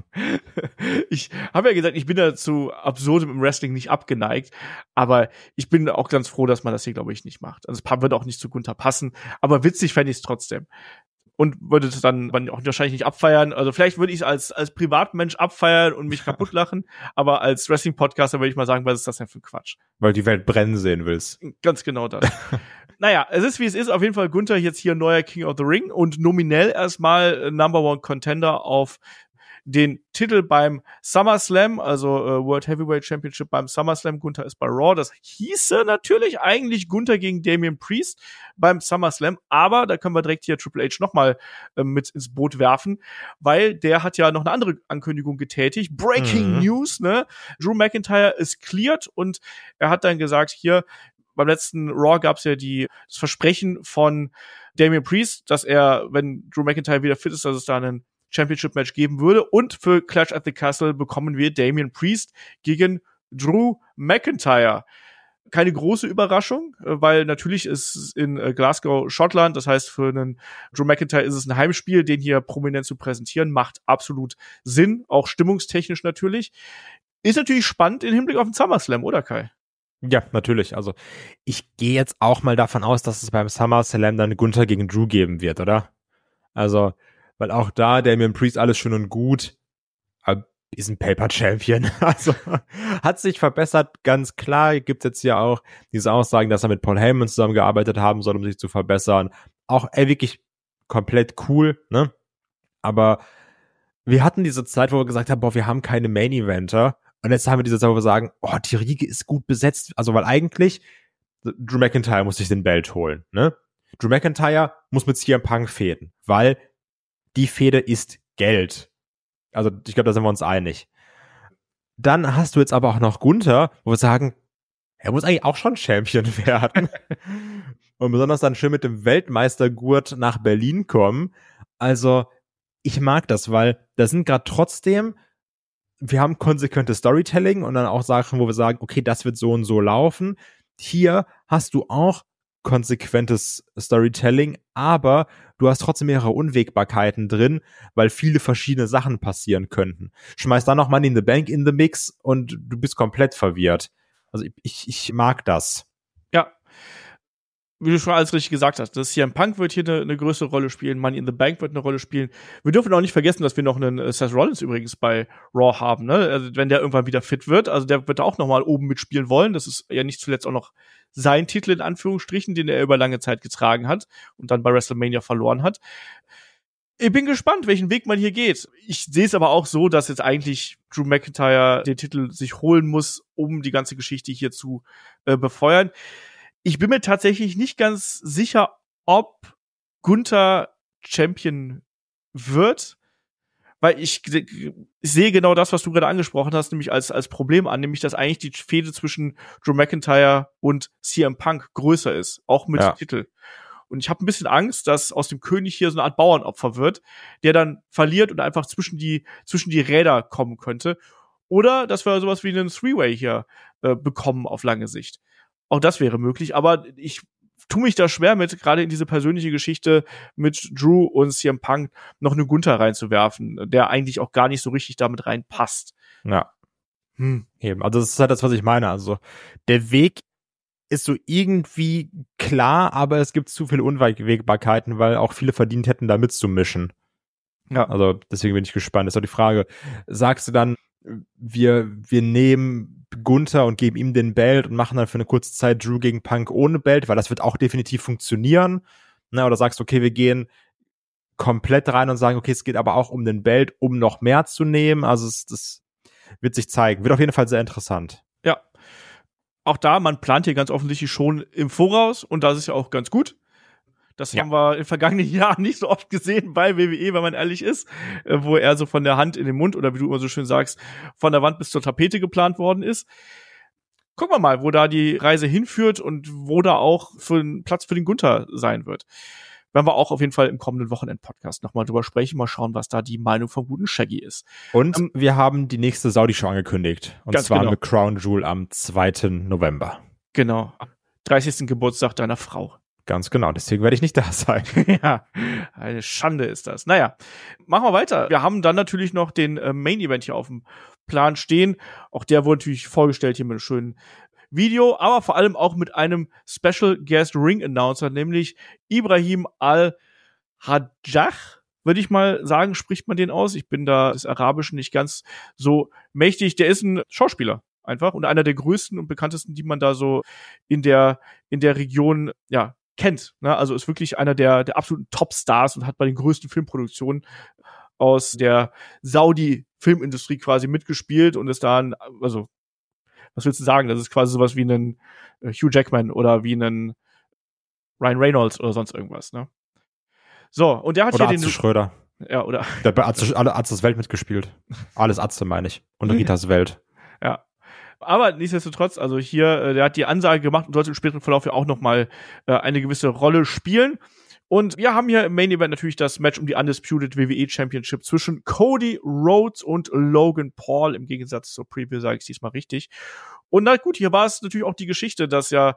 Ich habe ja gesagt, ich bin da zu Absurdem im Wrestling nicht abgeneigt, aber ich bin auch ganz froh, dass man das hier, glaube ich, nicht macht. Also es wird auch nicht zu Gunther passen, aber witzig fände ich es trotzdem. Und würde es dann auch wahrscheinlich nicht abfeiern. Also vielleicht würde ich es als, als Privatmensch abfeiern und mich kaputt lachen, aber als Wrestling-Podcaster würde ich mal sagen, was ist das denn für ein Quatsch? Weil du die Welt brennen sehen willst. Ganz genau das. Naja, es ist wie es ist. Auf jeden Fall Gunther jetzt hier neuer King of the Ring und nominell erstmal Number One Contender auf den Titel beim SummerSlam, also äh, World Heavyweight Championship beim SummerSlam. Gunther ist bei Raw. Das hieße natürlich eigentlich Gunther gegen Damian Priest beim SummerSlam, aber da können wir direkt hier Triple H nochmal äh, mit ins Boot werfen, weil der hat ja noch eine andere Ankündigung getätigt. Breaking mhm. News, ne? Drew McIntyre ist cleared und er hat dann gesagt, hier, beim letzten Raw gab es ja die, das Versprechen von Damian Priest, dass er, wenn Drew McIntyre wieder fit ist, dass es da einen Championship-Match geben würde. Und für Clash at the Castle bekommen wir Damian Priest gegen Drew McIntyre. Keine große Überraschung, weil natürlich ist es in Glasgow, Schottland, das heißt für einen Drew McIntyre ist es ein Heimspiel, den hier prominent zu präsentieren, macht absolut Sinn, auch stimmungstechnisch natürlich. Ist natürlich spannend im Hinblick auf den SummerSlam, oder Kai? Ja, natürlich. Also ich gehe jetzt auch mal davon aus, dass es beim SummerSlam dann Gunther gegen Drew geben wird, oder? Also weil auch da Damian Priest alles schön und gut, aber ist ein Paper-Champion. Also hat sich verbessert, ganz klar. Gibt es jetzt ja auch diese Aussagen, dass er mit Paul Heyman zusammengearbeitet haben soll, um sich zu verbessern. Auch ey, wirklich komplett cool, ne? Aber wir hatten diese Zeit, wo wir gesagt haben, boah, wir haben keine Main-Eventer. Und jetzt haben wir diese Zeit, wo wir sagen, oh, die Riege ist gut besetzt. Also weil eigentlich Drew McIntyre muss sich den Belt holen, ne? Drew McIntyre muss mit C M Punk fäden, weil die Fehde ist Geld. Also ich glaube, da sind wir uns einig. Dann hast du jetzt aber auch noch Gunther, wo wir sagen, er muss eigentlich auch schon Champion werden. Und besonders dann schön mit dem Weltmeistergurt nach Berlin kommen. Also ich mag das, weil da sind gerade trotzdem, wir haben konsequentes Storytelling und dann auch Sachen, wo wir sagen, okay, das wird so und so laufen. Hier hast du auch konsequentes Storytelling, aber du hast trotzdem mehrere Unwägbarkeiten drin, weil viele verschiedene Sachen passieren könnten. Schmeiß da noch Money in the Bank in the Mix und du bist komplett verwirrt. Also ich, ich mag das. Ja, wie du schon alles richtig gesagt hast, das C M Punk wird hier eine, eine größere Rolle spielen, Money in the Bank wird eine Rolle spielen. Wir dürfen auch nicht vergessen, dass wir noch einen Seth Rollins übrigens bei Raw haben, ne? Also wenn der irgendwann wieder fit wird, also der wird da auch nochmal oben mitspielen wollen. Das ist ja nicht zuletzt auch noch sein Titel in Anführungsstrichen, den er über lange Zeit getragen hat und dann bei WrestleMania verloren hat. Ich bin gespannt, welchen Weg man hier geht. Ich sehe es aber auch so, dass jetzt eigentlich Drew McIntyre den Titel sich holen muss, um die ganze Geschichte hier zu äh, befeuern. Ich bin mir tatsächlich nicht ganz sicher, ob Gunther Champion wird, weil ich, ich sehe genau das, was du gerade angesprochen hast, nämlich als als Problem an, nämlich dass eigentlich die Fehde zwischen Drew McIntyre und C M Punk größer ist, auch mit ja. Titel. Und ich habe ein bisschen Angst, dass aus dem König hier so eine Art Bauernopfer wird, der dann verliert und einfach zwischen die zwischen die Räder kommen könnte. Oder dass wir sowas wie einen Three-Way hier äh, bekommen auf lange Sicht. Auch das wäre möglich, aber ich tu mich da schwer mit, gerade in diese persönliche Geschichte mit Drew und C M Punk noch eine Gunther reinzuwerfen, der eigentlich auch gar nicht so richtig damit reinpasst. Ja. Hm. Eben. Also das ist halt das, was ich meine. Also der Weg ist so irgendwie klar, aber es gibt zu viele Unwägbarkeiten, weil auch viele verdient hätten, da mitzumischen. Ja. Also deswegen bin ich gespannt. Das ist doch die Frage, sagst du dann, wir wir nehmen Gunther und geben ihm den Belt und machen dann für eine kurze Zeit Drew gegen Punk ohne Belt, weil das wird auch definitiv funktionieren. Ne? Oder sagst du, okay, wir gehen komplett rein und sagen, okay, es geht aber auch um den Belt, um noch mehr zu nehmen. Also es, das wird sich zeigen. Wird auf jeden Fall sehr interessant. Ja. Auch da, man plant hier ganz offensichtlich schon im Voraus und das ist ja auch ganz gut. Das Ja. haben wir in den vergangenen Jahren nicht so oft gesehen bei W W E, wenn man ehrlich ist, äh, wo er so von der Hand in den Mund oder wie du immer so schön sagst, von der Wand bis zur Tapete geplant worden ist. Gucken wir mal, wo da die Reise hinführt und wo da auch für einen Platz für den Gunther sein wird. Werden wir auch auf jeden Fall im kommenden Wochenend-Podcast nochmal drüber sprechen, mal schauen, was da die Meinung vom guten Shaggy ist. Und ähm, wir haben die nächste Saudi-Show angekündigt. Und zwar genau. mit Crown Jewel am zweiten November. Genau. dreißigsten Geburtstag deiner Frau. Ganz genau, deswegen werde ich nicht da sein. Ja, eine Schande ist das. Naja, machen wir weiter. Wir haben dann natürlich noch den äh, Main-Event hier auf dem Plan stehen. Auch der wurde natürlich vorgestellt hier mit einem schönen Video, aber vor allem auch mit einem Special Guest Ring Announcer, nämlich Ibrahim Al-Hajjaj. Würde ich mal sagen, spricht man den aus? Ich bin da des Arabischen nicht ganz so mächtig. Der ist ein Schauspieler einfach und einer der größten und bekanntesten, die man da so in der in der Region ja kennt. Ne? Also ist wirklich einer der der absoluten Top-Stars und hat bei den größten Filmproduktionen aus der Saudi-Filmindustrie quasi mitgespielt und ist da ein, also was willst du sagen? Das ist quasi sowas wie ein Hugh Jackman oder wie ein Ryan Reynolds oder sonst irgendwas. Ne? So, und der hat oder hier Atze den Schröder. Ja, oder Der hat bei Atze, alle Atzes Welt mitgespielt. Alles Atze, meine ich. Und Ritas Welt. Ja. Aber nichtsdestotrotz, also hier, äh, der hat die Ansage gemacht und sollte im späteren Verlauf ja auch noch mal äh, eine gewisse Rolle spielen. Und wir haben hier im Main Event natürlich das Match um die Undisputed W W E Championship zwischen Cody Rhodes und Logan Paul. Im Gegensatz zur Preview sage ich diesmal richtig. Und na gut, hier war es natürlich auch die Geschichte, dass ja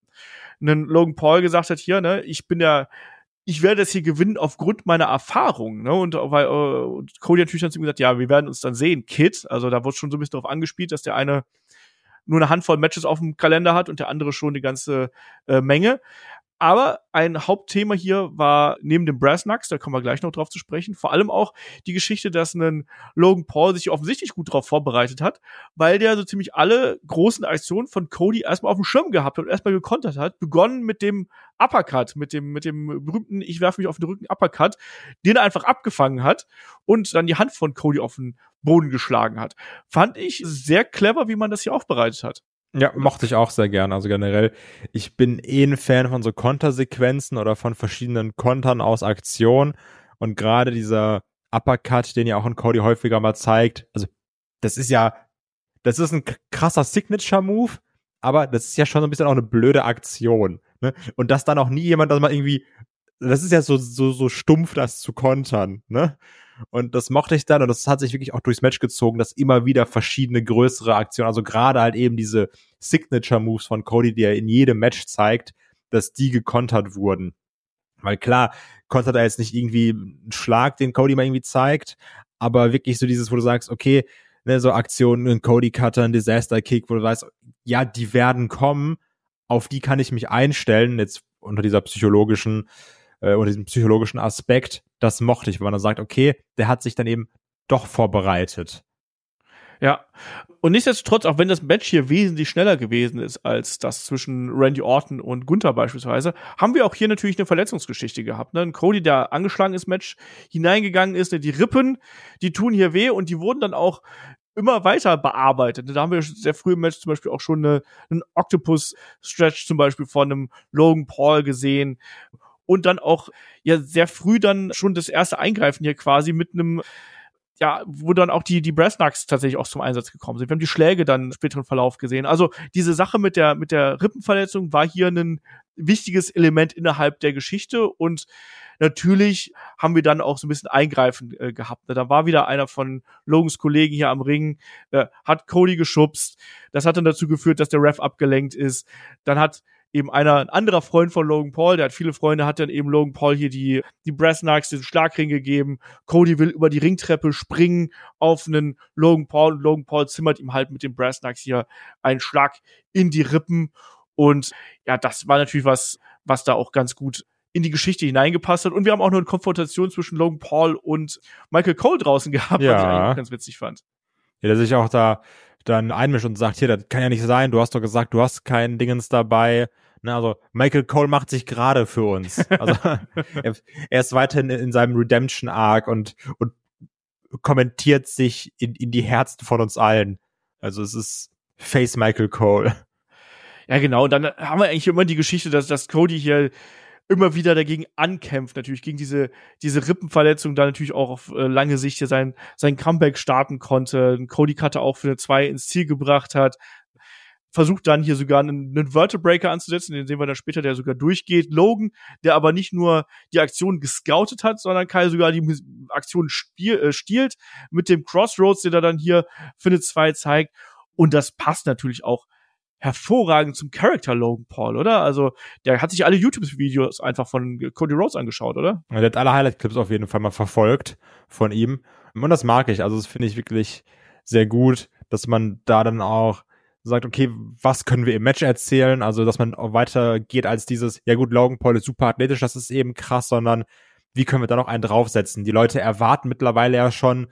ein Logan Paul gesagt hat, hier, ne, ich bin ja ich werde das hier gewinnen aufgrund meiner Erfahrung, ne? Und weil äh, und Cody natürlich dann zu ihm gesagt, ja, wir werden uns dann sehen, Kid. Also da wurde schon so ein bisschen darauf angespielt, dass der eine nur eine Handvoll Matches auf dem Kalender hat und der andere schon die ganze äh, Menge. Aber ein Hauptthema hier war neben dem Brass Knucks, da kommen wir gleich noch drauf zu sprechen, vor allem auch die Geschichte, dass ein Logan Paul sich offensichtlich gut darauf vorbereitet hat, weil der so ziemlich alle großen Aktionen von Cody erstmal auf dem Schirm gehabt hat und erstmal gekontert hat. Begonnen mit dem Uppercut, mit dem mit dem berühmten Ich werfe mich auf den Rücken Uppercut, den er einfach abgefangen hat und dann die Hand von Cody auf den Boden geschlagen hat. Fand ich sehr clever, wie man das hier aufbereitet hat. Ja, mochte ich auch sehr gern. Also generell, ich bin eh ein Fan von so Kontersequenzen oder von verschiedenen Kontern aus Aktion. Und gerade dieser Uppercut, den ja auch ein Cody häufiger mal zeigt, also das ist ja, das ist ein krasser Signature-Move, aber das ist ja schon so ein bisschen auch eine blöde Aktion. Ne? Und dass dann auch nie jemand, dass man irgendwie, das ist ja so, so, so stumpf, das zu kontern, ne? Und das mochte ich dann und das hat sich wirklich auch durchs Match gezogen, dass immer wieder verschiedene größere Aktionen, also gerade halt eben diese Signature-Moves von Cody, die er in jedem Match zeigt, dass die gekontert wurden. Weil klar, kontert er jetzt nicht irgendwie einen Schlag, den Cody mal irgendwie zeigt, aber wirklich so dieses, wo du sagst, okay, ne, so Aktionen, ein Cody-Cutter, ein Disaster-Kick, wo du weißt, ja, die werden kommen, auf die kann ich mich einstellen, jetzt unter dieser psychologischen äh, unter diesem psychologischen Aspekt, das mochte ich, weil man dann sagt, okay, der hat sich dann eben doch vorbereitet. Ja, und nichtsdestotrotz, auch wenn das Match hier wesentlich schneller gewesen ist als das zwischen Randy Orton und Gunther beispielsweise, haben wir auch hier natürlich eine Verletzungsgeschichte gehabt. Ne? Ein Cody, der angeschlagen ins Match hineingegangen ist, ne? Die Rippen, die tun hier weh und die wurden dann auch immer weiter bearbeitet. Da haben wir sehr früh im Match zum Beispiel auch schon eine, einen Octopus-Stretch zum Beispiel von einem Logan Paul gesehen. Und dann auch ja sehr früh dann schon das erste Eingreifen hier quasi mit einem, ja, wo dann auch die die Brass Knucks tatsächlich auch zum Einsatz gekommen sind. Wir haben die Schläge dann im späteren Verlauf gesehen. Also diese Sache mit der mit der Rippenverletzung war hier ein wichtiges Element innerhalb der Geschichte und natürlich haben wir dann auch so ein bisschen Eingreifen äh, gehabt. Da war wieder einer von Logans Kollegen hier am Ring, äh, hat Cody geschubst. Das hat dann dazu geführt, dass der Ref abgelenkt ist. Dann hat eben einer, ein anderer Freund von Logan Paul, der hat viele Freunde, hat dann eben Logan Paul hier die, die Brass Knucks, den Schlagring gegeben. Cody will über die Ringtreppe springen auf einen Logan Paul und Logan Paul zimmert ihm halt mit den Brass Knucks hier einen Schlag in die Rippen. Und ja, das war natürlich was, was da auch ganz gut in die Geschichte hineingepasst hat. Und wir haben auch noch eine Konfrontation zwischen Logan Paul und Michael Cole draußen gehabt, ja. was ich eigentlich ganz witzig fand. Ja, der sich auch da dann einmischt und sagt, hier, das kann ja nicht sein, du hast doch gesagt, du hast keinen Dingens dabei. Ne, also Michael Cole macht sich gerade für uns. Also er, er ist weiterhin in seinem Redemption-Arc und, und kommentiert sich in, in die Herzen von uns allen. Also es ist Face Michael Cole. Ja, genau. Und dann haben wir eigentlich immer die Geschichte, dass, dass Cody hier immer wieder dagegen ankämpft, natürlich gegen diese diese Rippenverletzung, da natürlich auch auf äh, lange Sicht hier sein sein Comeback starten konnte, Cody Cutter auch für eine zwei ins Ziel gebracht hat, versucht dann hier sogar einen, einen Vertebreaker anzusetzen, den sehen wir dann später, der sogar durchgeht. Logan, der aber nicht nur die Aktion gescoutet hat, sondern Kai sogar die Aktion spiel, äh, stiehlt mit dem Crossroads, den er dann hier für eine zwei zeigt. Und das passt natürlich auch hervorragend zum Charakter Logan Paul, oder? Also, der hat sich alle YouTube-Videos einfach von Cody Rhodes angeschaut, oder? Ja, der hat alle Highlight-Clips auf jeden Fall mal verfolgt von ihm. Und das mag ich. Also, das finde ich wirklich sehr gut, dass man da dann auch sagt, okay, was können wir im Match erzählen? Also, dass man auch weiter geht als dieses, ja gut, Logan Paul ist super athletisch, das ist eben krass, sondern wie können wir da noch einen draufsetzen? Die Leute erwarten mittlerweile ja schon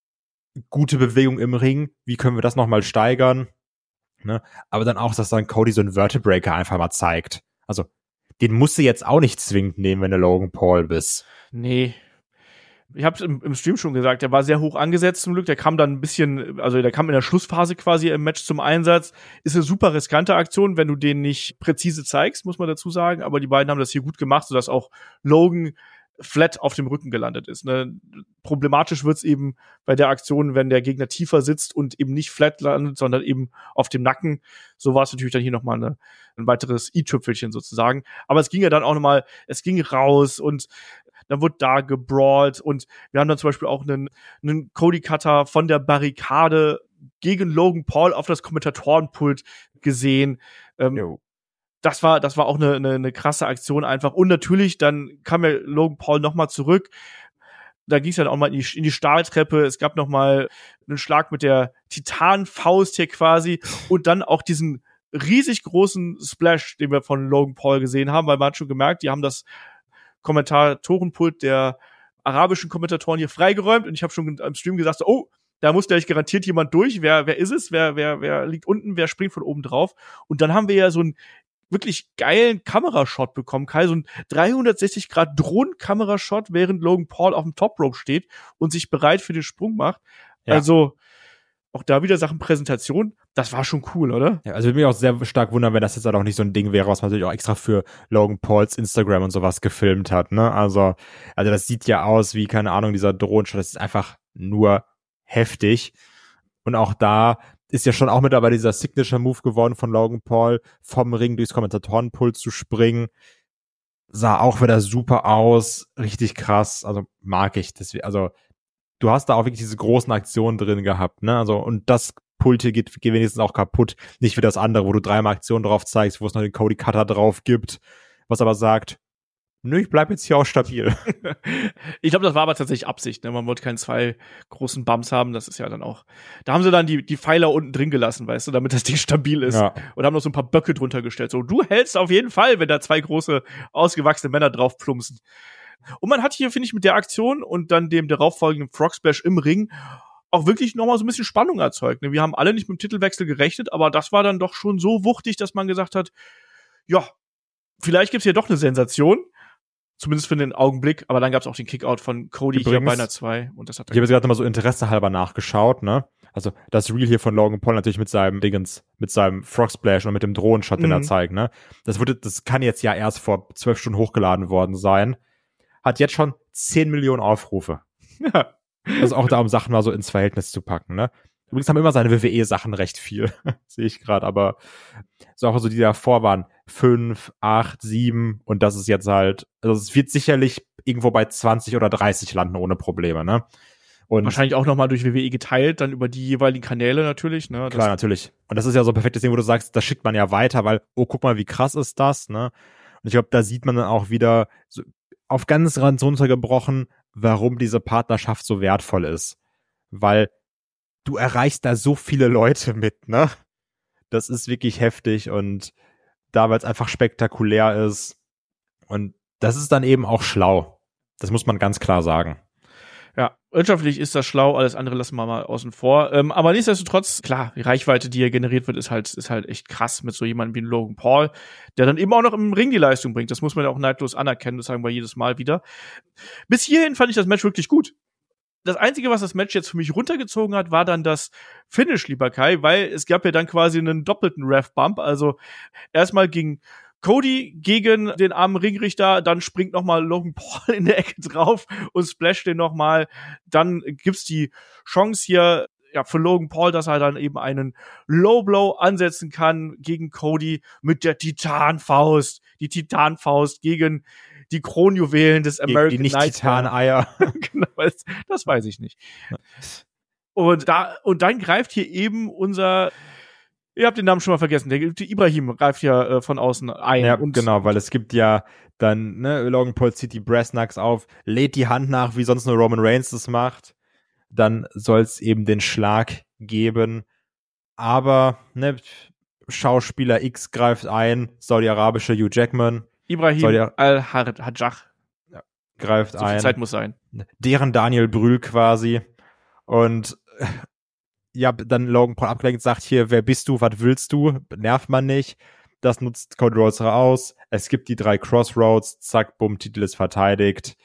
gute Bewegung im Ring. Wie können wir das nochmal steigern? Ne? Aber dann auch, dass dann Cody so einen Vertebreaker einfach mal zeigt. Also, den musst du jetzt auch nicht zwingend nehmen, wenn du Logan Paul bist. Nee. Ich hab's im, im Stream schon gesagt, der war sehr hoch angesetzt zum Glück. Der kam dann ein bisschen, also der kam in der Schlussphase quasi im Match zum Einsatz. Ist eine super riskante Aktion, wenn du den nicht präzise zeigst, muss man dazu sagen. Aber die beiden haben das hier gut gemacht, sodass auch Logan flat auf dem Rücken gelandet ist. Ne? Problematisch wird's eben bei der Aktion, wenn der Gegner tiefer sitzt und eben nicht flat landet, sondern eben auf dem Nacken. So war es natürlich dann hier nochmal eine, ein weiteres i-Tüpfelchen sozusagen. Aber es ging ja dann auch nochmal, es ging raus und dann wurde da gebrawlt und wir haben dann zum Beispiel auch einen, einen Cody Cutter von der Barrikade gegen Logan Paul auf das Kommentatorenpult gesehen. Ähm, Das war, das war auch eine, eine, eine krasse Aktion einfach. Und natürlich, dann kam ja Logan Paul nochmal zurück. Da ging es dann auch mal in die, in die Stahltreppe. Es gab nochmal einen Schlag mit der Titanfaust hier quasi. Und dann auch diesen riesig großen Splash, den wir von Logan Paul gesehen haben, weil man hat schon gemerkt, die haben das Kommentatorenpult der arabischen Kommentatoren hier freigeräumt. Und ich habe schon am Stream gesagt, so, oh, da muss gleich garantiert jemand durch. Wer, wer ist es? Wer, wer, wer liegt unten? Wer springt von oben drauf? Und dann haben wir ja so ein wirklich geilen Kamerashot bekommen, Kai, so ein dreihundertsechzig Grad Drohnenkamerashot, während Logan Paul auf dem Top Rope steht und sich bereit für den Sprung macht. Ja. Also auch da wieder Sachen Präsentation, das war schon cool, oder? Ja, also würde mich auch sehr stark wundern, wenn das jetzt halt auch nicht so ein Ding wäre, was man natürlich auch extra für Logan Pauls Instagram und sowas gefilmt hat, ne? Also, also das sieht ja aus wie, keine Ahnung, dieser Drohnenshot, das ist einfach nur heftig. Und auch da ist ja schon auch mittlerweile dieser Signature-Move geworden von Logan Paul, vom Ring durchs Kommentatorenpult zu springen. Sah auch wieder super aus, richtig krass, also mag ich. Das, also du hast da auch wirklich diese großen Aktionen drin gehabt, ne? Also und das Pult hier geht, geht wenigstens auch kaputt, nicht wie das andere, wo du dreimal Aktionen drauf zeigst, wo es noch den Cody Cutter drauf gibt, was aber sagt, nö, ich bleib jetzt hier auch stabil. Ich glaube, das war aber tatsächlich Absicht, ne? Man wollte keine zwei großen Bumps haben, das ist ja dann auch, da haben sie dann die, die Pfeiler unten drin gelassen, weißt du, damit das Ding stabil ist. Ja. Und haben noch so ein paar Böcke drunter gestellt. So, du hältst auf jeden Fall, wenn da zwei große, ausgewachsene Männer drauf plumpsen. Und man hat hier, finde ich, mit der Aktion und dann dem darauffolgenden Frog Splash im Ring auch wirklich nochmal so ein bisschen Spannung erzeugt. Ne? Wir haben alle nicht mit dem Titelwechsel gerechnet, aber das war dann doch schon so wuchtig, dass man gesagt hat, ja, vielleicht gibt's hier doch eine Sensation. Zumindest für den Augenblick, aber dann gab's auch den Kickout von Cody Übrigens, hier bei einer zwei und das hat ich habe jetzt gerade nochmal so Interesse halber nachgeschaut, ne? Also das Reel hier von Logan Paul natürlich mit seinem Dingens, mit seinem Frog Splash und mit dem Drohnenshot, den mhm. er zeigt, ne? Das wurde, das kann jetzt ja erst vor zwölf Stunden hochgeladen worden sein. Hat jetzt schon zehn Millionen Aufrufe. Ja. Also auch da, um Sachen mal so ins Verhältnis zu packen, ne? Übrigens haben immer seine W W E-Sachen recht viel, sehe ich gerade, aber so auch so die davor waren fünf, acht, sieben und das ist jetzt halt, also es wird sicherlich irgendwo bei zwanzig oder dreißig landen ohne Probleme, ne? Und wahrscheinlich auch nochmal durch W W E geteilt, dann über die jeweiligen Kanäle natürlich. Ne? Klar, natürlich. Und das ist ja so ein perfektes Ding, wo du sagst, das schickt man ja weiter, weil, oh, guck mal, wie krass ist das, ne? Und ich glaube, da sieht man dann auch wieder so auf ganz ganz runtergebrochen, warum diese Partnerschaft so wertvoll ist. Weil du erreichst da so viele Leute mit, ne? Das ist wirklich heftig und da, weil es einfach spektakulär ist. Und das ist dann eben auch schlau. Das muss man ganz klar sagen. Ja, wirtschaftlich ist das schlau, alles andere lassen wir mal außen vor. Ähm, aber nichtsdestotrotz, klar, die Reichweite, die hier generiert wird, ist halt, ist halt echt krass mit so jemandem wie Logan Paul, der dann eben auch noch im Ring die Leistung bringt. Das muss man ja auch neidlos anerkennen, das sagen wir jedes Mal wieder. Bis hierhin fand ich das Match wirklich gut. Das Einzige, was das Match jetzt für mich runtergezogen hat, war dann das Finish, lieber Kai, weil es gab ja dann quasi einen doppelten Ref-Bump. Also erstmal ging Cody gegen den armen Ringrichter, dann springt nochmal Logan Paul in der Ecke drauf und splasht den nochmal. Dann gibt's die Chance hier ja für Logan Paul, dass er dann eben einen Low Blow ansetzen kann gegen Cody mit der Titanfaust. Die Titanfaust gegen die Kronjuwelen des American die nicht Nightmare. Titan-Eier. Genau, das, das weiß ich nicht. Und da und dann greift hier eben unser, ihr habt den Namen schon mal vergessen, der, der Ibrahim greift ja äh, von außen ein. Ja, und genau, weil es gibt ja dann, ne, Logan Paul zieht die Brass Knucks auf, lädt die Hand nach, wie sonst nur Roman Reigns das macht. Dann soll es eben den Schlag geben. Aber, ne, Schauspieler X greift ein, saudi-arabische Hugh Jackman. Ibrahim Al-Hajjah ja, greift so viel ein. Zeit muss sein. Deren Daniel Brühl quasi. Und ja, dann Logan Paul abgelenkt, sagt hier, wer bist du, was willst du? Nervt man nicht. Das nutzt Cody Rhodes aus. Es gibt die drei Crossroads. Zack, bumm, Titel ist verteidigt.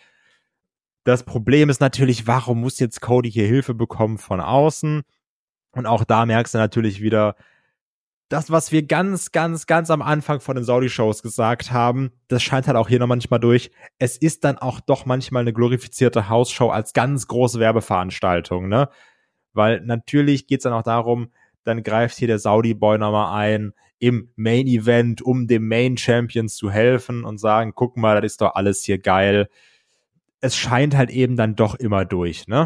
Das Problem ist natürlich, warum muss jetzt Cody hier Hilfe bekommen von außen? Und auch da merkst du natürlich wieder, das, was wir ganz, ganz, ganz am Anfang von den Saudi-Shows gesagt haben, das scheint halt auch hier noch manchmal durch. Es ist dann auch doch manchmal eine glorifizierte Hausshow als ganz große Werbeveranstaltung, ne? Weil natürlich geht's dann auch darum, dann greift hier der Saudi-Boy nochmal ein im Main-Event, um dem Main-Champions zu helfen und sagen, guck mal, das ist doch alles hier geil. Es scheint halt eben dann doch immer durch, ne?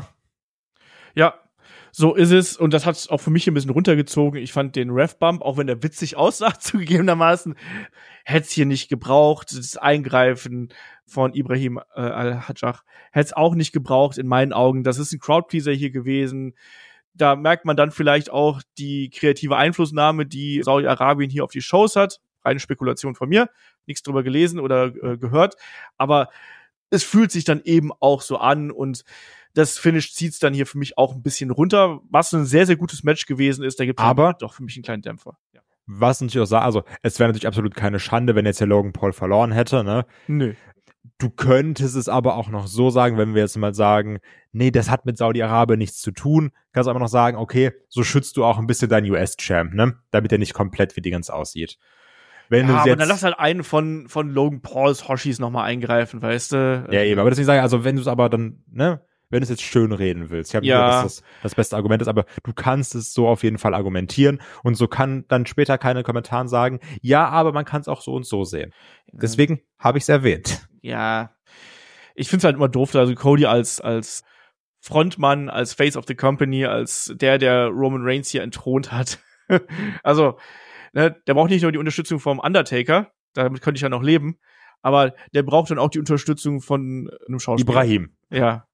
Ja, so ist es. Und das hat es auch für mich ein bisschen runtergezogen. Ich fand den Ref-Bump, auch wenn der witzig aussah, zugegebenermaßen, hätte es hier nicht gebraucht. Das Eingreifen von Ibrahim äh, Al-Hajjah hätte es auch nicht gebraucht, in meinen Augen. Das ist ein Crowdpleaser hier gewesen. Da merkt man dann vielleicht auch die kreative Einflussnahme, die Saudi-Arabien hier auf die Shows hat. Reine Spekulation von mir. Nichts drüber gelesen oder äh, gehört. Aber es fühlt sich dann eben auch so an und das Finish zieht's dann hier für mich auch ein bisschen runter, was ein sehr, sehr gutes Match gewesen ist. Da gibt es aber doch für mich einen kleinen Dämpfer. Ja. Was natürlich auch sagen, also es wäre natürlich absolut keine Schande, wenn jetzt der Logan Paul verloren hätte, ne? Nö. Du könntest es aber auch noch so sagen, wenn wir jetzt mal sagen, nee, das hat mit Saudi-Arabien nichts zu tun, kannst du aber noch sagen, okay, so schützt du auch ein bisschen deinen U S-Champ, ne? Damit er nicht komplett wie die ganz aussieht. Wenn ja, du aber jetzt, dann lass halt einen von, von Logan Pauls Hoshis nochmal eingreifen, weißt du? Ja, eben, aber deswegen sage ich, also wenn du es aber dann, ne, wenn du es jetzt schön reden willst, ich habe ja. gesagt, dass das das beste Argument ist, aber du kannst es so auf jeden Fall argumentieren und so kann dann später keine Kommentaren sagen, ja, aber man kann es auch so und so sehen. Deswegen habe ich es erwähnt. Ja, ich find's halt immer doof, also Cody als als Frontmann, als Face of the Company, als der, der Roman Reigns hier entthront hat. Also, ne, der braucht nicht nur die Unterstützung vom Undertaker, damit könnte ich ja noch leben, aber der braucht dann auch die Unterstützung von einem Schauspieler. Ibrahim. Ja.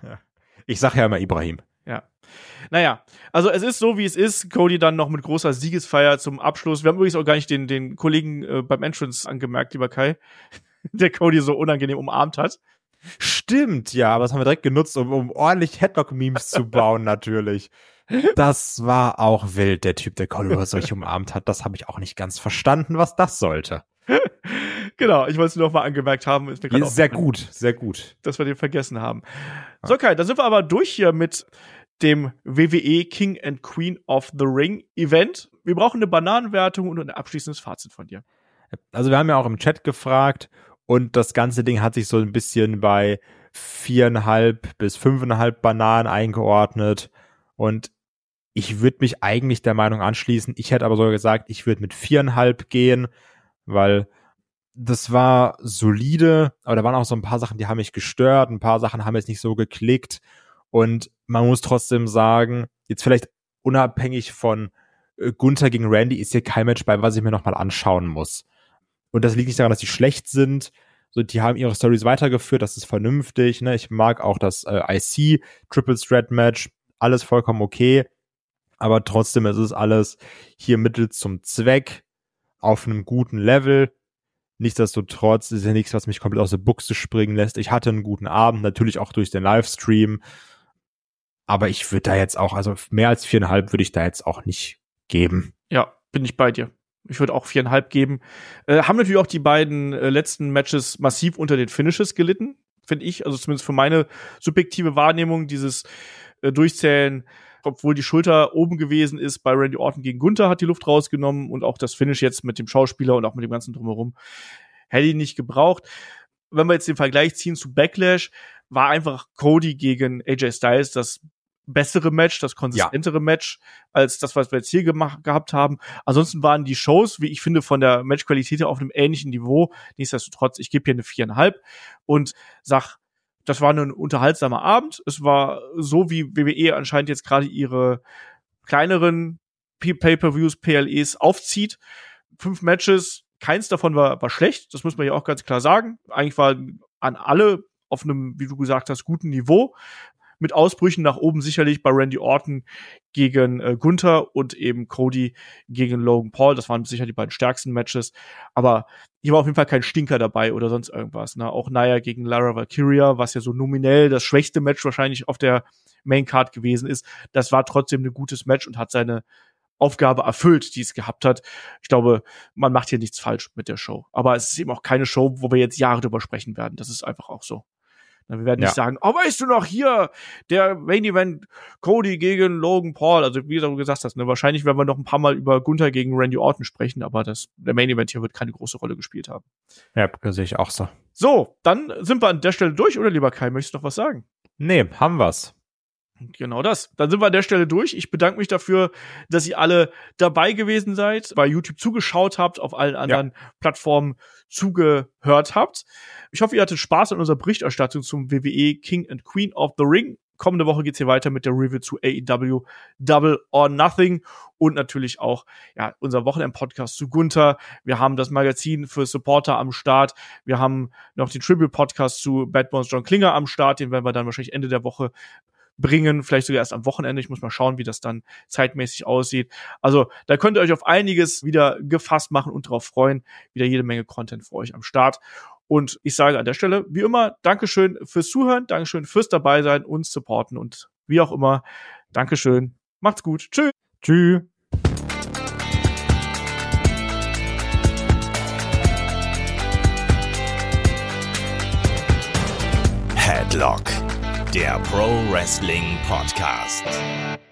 Ich sag ja immer Ibrahim. Ja. Naja, also es ist so, wie es ist. Cody dann noch mit großer Siegesfeier zum Abschluss. Wir haben übrigens auch gar nicht den, den Kollegen äh, beim Entrance angemerkt, lieber Kai, der Cody so unangenehm umarmt hat. Stimmt, ja, aber das haben wir direkt genutzt, um, um ordentlich Headlock-Memes zu bauen, natürlich. Das war auch wild, der Typ, der Cody Rhodes solch umarmt hat. Das habe ich auch nicht ganz verstanden, was das sollte. Genau, ich wollte es nur noch mal angemerkt haben. Ist mir ja, sehr gut, sehr gut. Dass wir den vergessen haben. So, Kai, dann sind wir aber durch hier mit dem W W E King and Queen of the Ring Event. Wir brauchen eine Bananenwertung und ein abschließendes Fazit von dir. Also wir haben ja auch im Chat gefragt und das ganze Ding hat sich so ein bisschen bei viereinhalb bis fünfeinhalb Bananen eingeordnet und ich würde mich eigentlich der Meinung anschließen. Ich hätte aber sogar gesagt, ich würde mit viereinhalb gehen, weil das war solide, aber da waren auch so ein paar Sachen, die haben mich gestört, ein paar Sachen haben jetzt nicht so geklickt und man muss trotzdem sagen, jetzt vielleicht unabhängig von äh, Gunther gegen Randy ist hier kein Match bei, was ich mir nochmal anschauen muss. Und das liegt nicht daran, dass die schlecht sind. So, die haben ihre Stories weitergeführt, das ist vernünftig. Ne? Ich mag auch das äh, I C Triple Threat Match, alles vollkommen okay. Aber trotzdem ist es alles hier Mittel zum Zweck auf einem guten Level. Nichtsdestotrotz ist ja nichts, was mich komplett aus der Buchse springen lässt. Ich hatte einen guten Abend, natürlich auch durch den Livestream. Aber ich würde da jetzt auch, also mehr als viereinhalb würde ich da jetzt auch nicht geben. Ja, bin ich bei dir. Ich würde auch viereinhalb geben. Äh, haben natürlich auch die beiden äh, letzten Matches massiv unter den Finishes gelitten, finde ich. Also zumindest für meine subjektive Wahrnehmung, dieses äh, Durchzählen, obwohl die Schulter oben gewesen ist, bei Randy Orton gegen Gunther hat die Luft rausgenommen und auch das Finish jetzt mit dem Schauspieler und auch mit dem ganzen Drumherum hätte ich nicht gebraucht. Wenn wir jetzt den Vergleich ziehen zu Backlash, war einfach Cody gegen A J Styles das bessere Match, das konsistentere ja. Match als das, was wir jetzt hier gemacht, gehabt haben. Ansonsten waren die Shows, wie ich finde, von der Matchqualität her auf einem ähnlichen Niveau. Nichtsdestotrotz, ich gebe hier eine viereinhalb und sag, das war ein unterhaltsamer Abend. Es war so, wie W W E anscheinend jetzt gerade ihre kleineren Pay-Per-Views, P L Es aufzieht. Fünf Matches, keins davon war, war schlecht. Das muss man ja auch ganz klar sagen. Eigentlich war an alle auf einem, wie du gesagt hast, guten Niveau. Mit Ausbrüchen nach oben sicherlich bei Randy Orton gegen äh, Gunther und eben Cody gegen Logan Paul. Das waren sicher die beiden stärksten Matches. Aber hier war auf jeden Fall kein Stinker dabei oder sonst irgendwas. Ne? Auch Nia gegen Lara Valkyria, was ja so nominell das schwächste Match wahrscheinlich auf der Maincard gewesen ist. Das war trotzdem ein gutes Match und hat seine Aufgabe erfüllt, die es gehabt hat. Ich glaube, man macht hier nichts falsch mit der Show. Aber es ist eben auch keine Show, wo wir jetzt Jahre drüber sprechen werden. Das ist einfach auch so. Wir werden nicht ja. sagen, oh, weißt du noch, hier, der Main Event Cody gegen Logan Paul. Also wie du gesagt hast, ne, wahrscheinlich werden wir noch ein paar Mal über Gunther gegen Randy Orton sprechen, aber das, der Main Event hier wird keine große Rolle gespielt haben. Ja, das sehe ich auch so. So, dann sind wir an der Stelle durch, oder lieber Kai, möchtest du noch was sagen? Nee, haben wir's. Genau das. Dann sind wir an der Stelle durch. Ich bedanke mich dafür, dass ihr alle dabei gewesen seid, bei YouTube zugeschaut habt, auf allen anderen ja. Plattformen zugehört habt. Ich hoffe, ihr hattet Spaß an unserer Berichterstattung zum W W E King and Queen of the Ring. Kommende Woche geht's hier weiter mit der Review zu A E W Double or Nothing und natürlich auch ja unser Wochenend-Podcast zu Gunther. Wir haben das Magazin für Supporter am Start. Wir haben noch den Tribute-Podcast zu Bad Bones John Klinger am Start. Den werden wir dann wahrscheinlich Ende der Woche bringen, vielleicht sogar erst am Wochenende. Ich muss mal schauen, wie das dann zeitmäßig aussieht. Also da könnt ihr euch auf einiges wieder gefasst machen und darauf freuen. Wieder jede Menge Content für euch am Start. Und ich sage an der Stelle, wie immer, Dankeschön fürs Zuhören, Dankeschön fürs Dabeisein, uns supporten und wie auch immer, Dankeschön. Macht's gut. Tschüss. Tschüss. Headlock, der Pro Wrestling Podcast.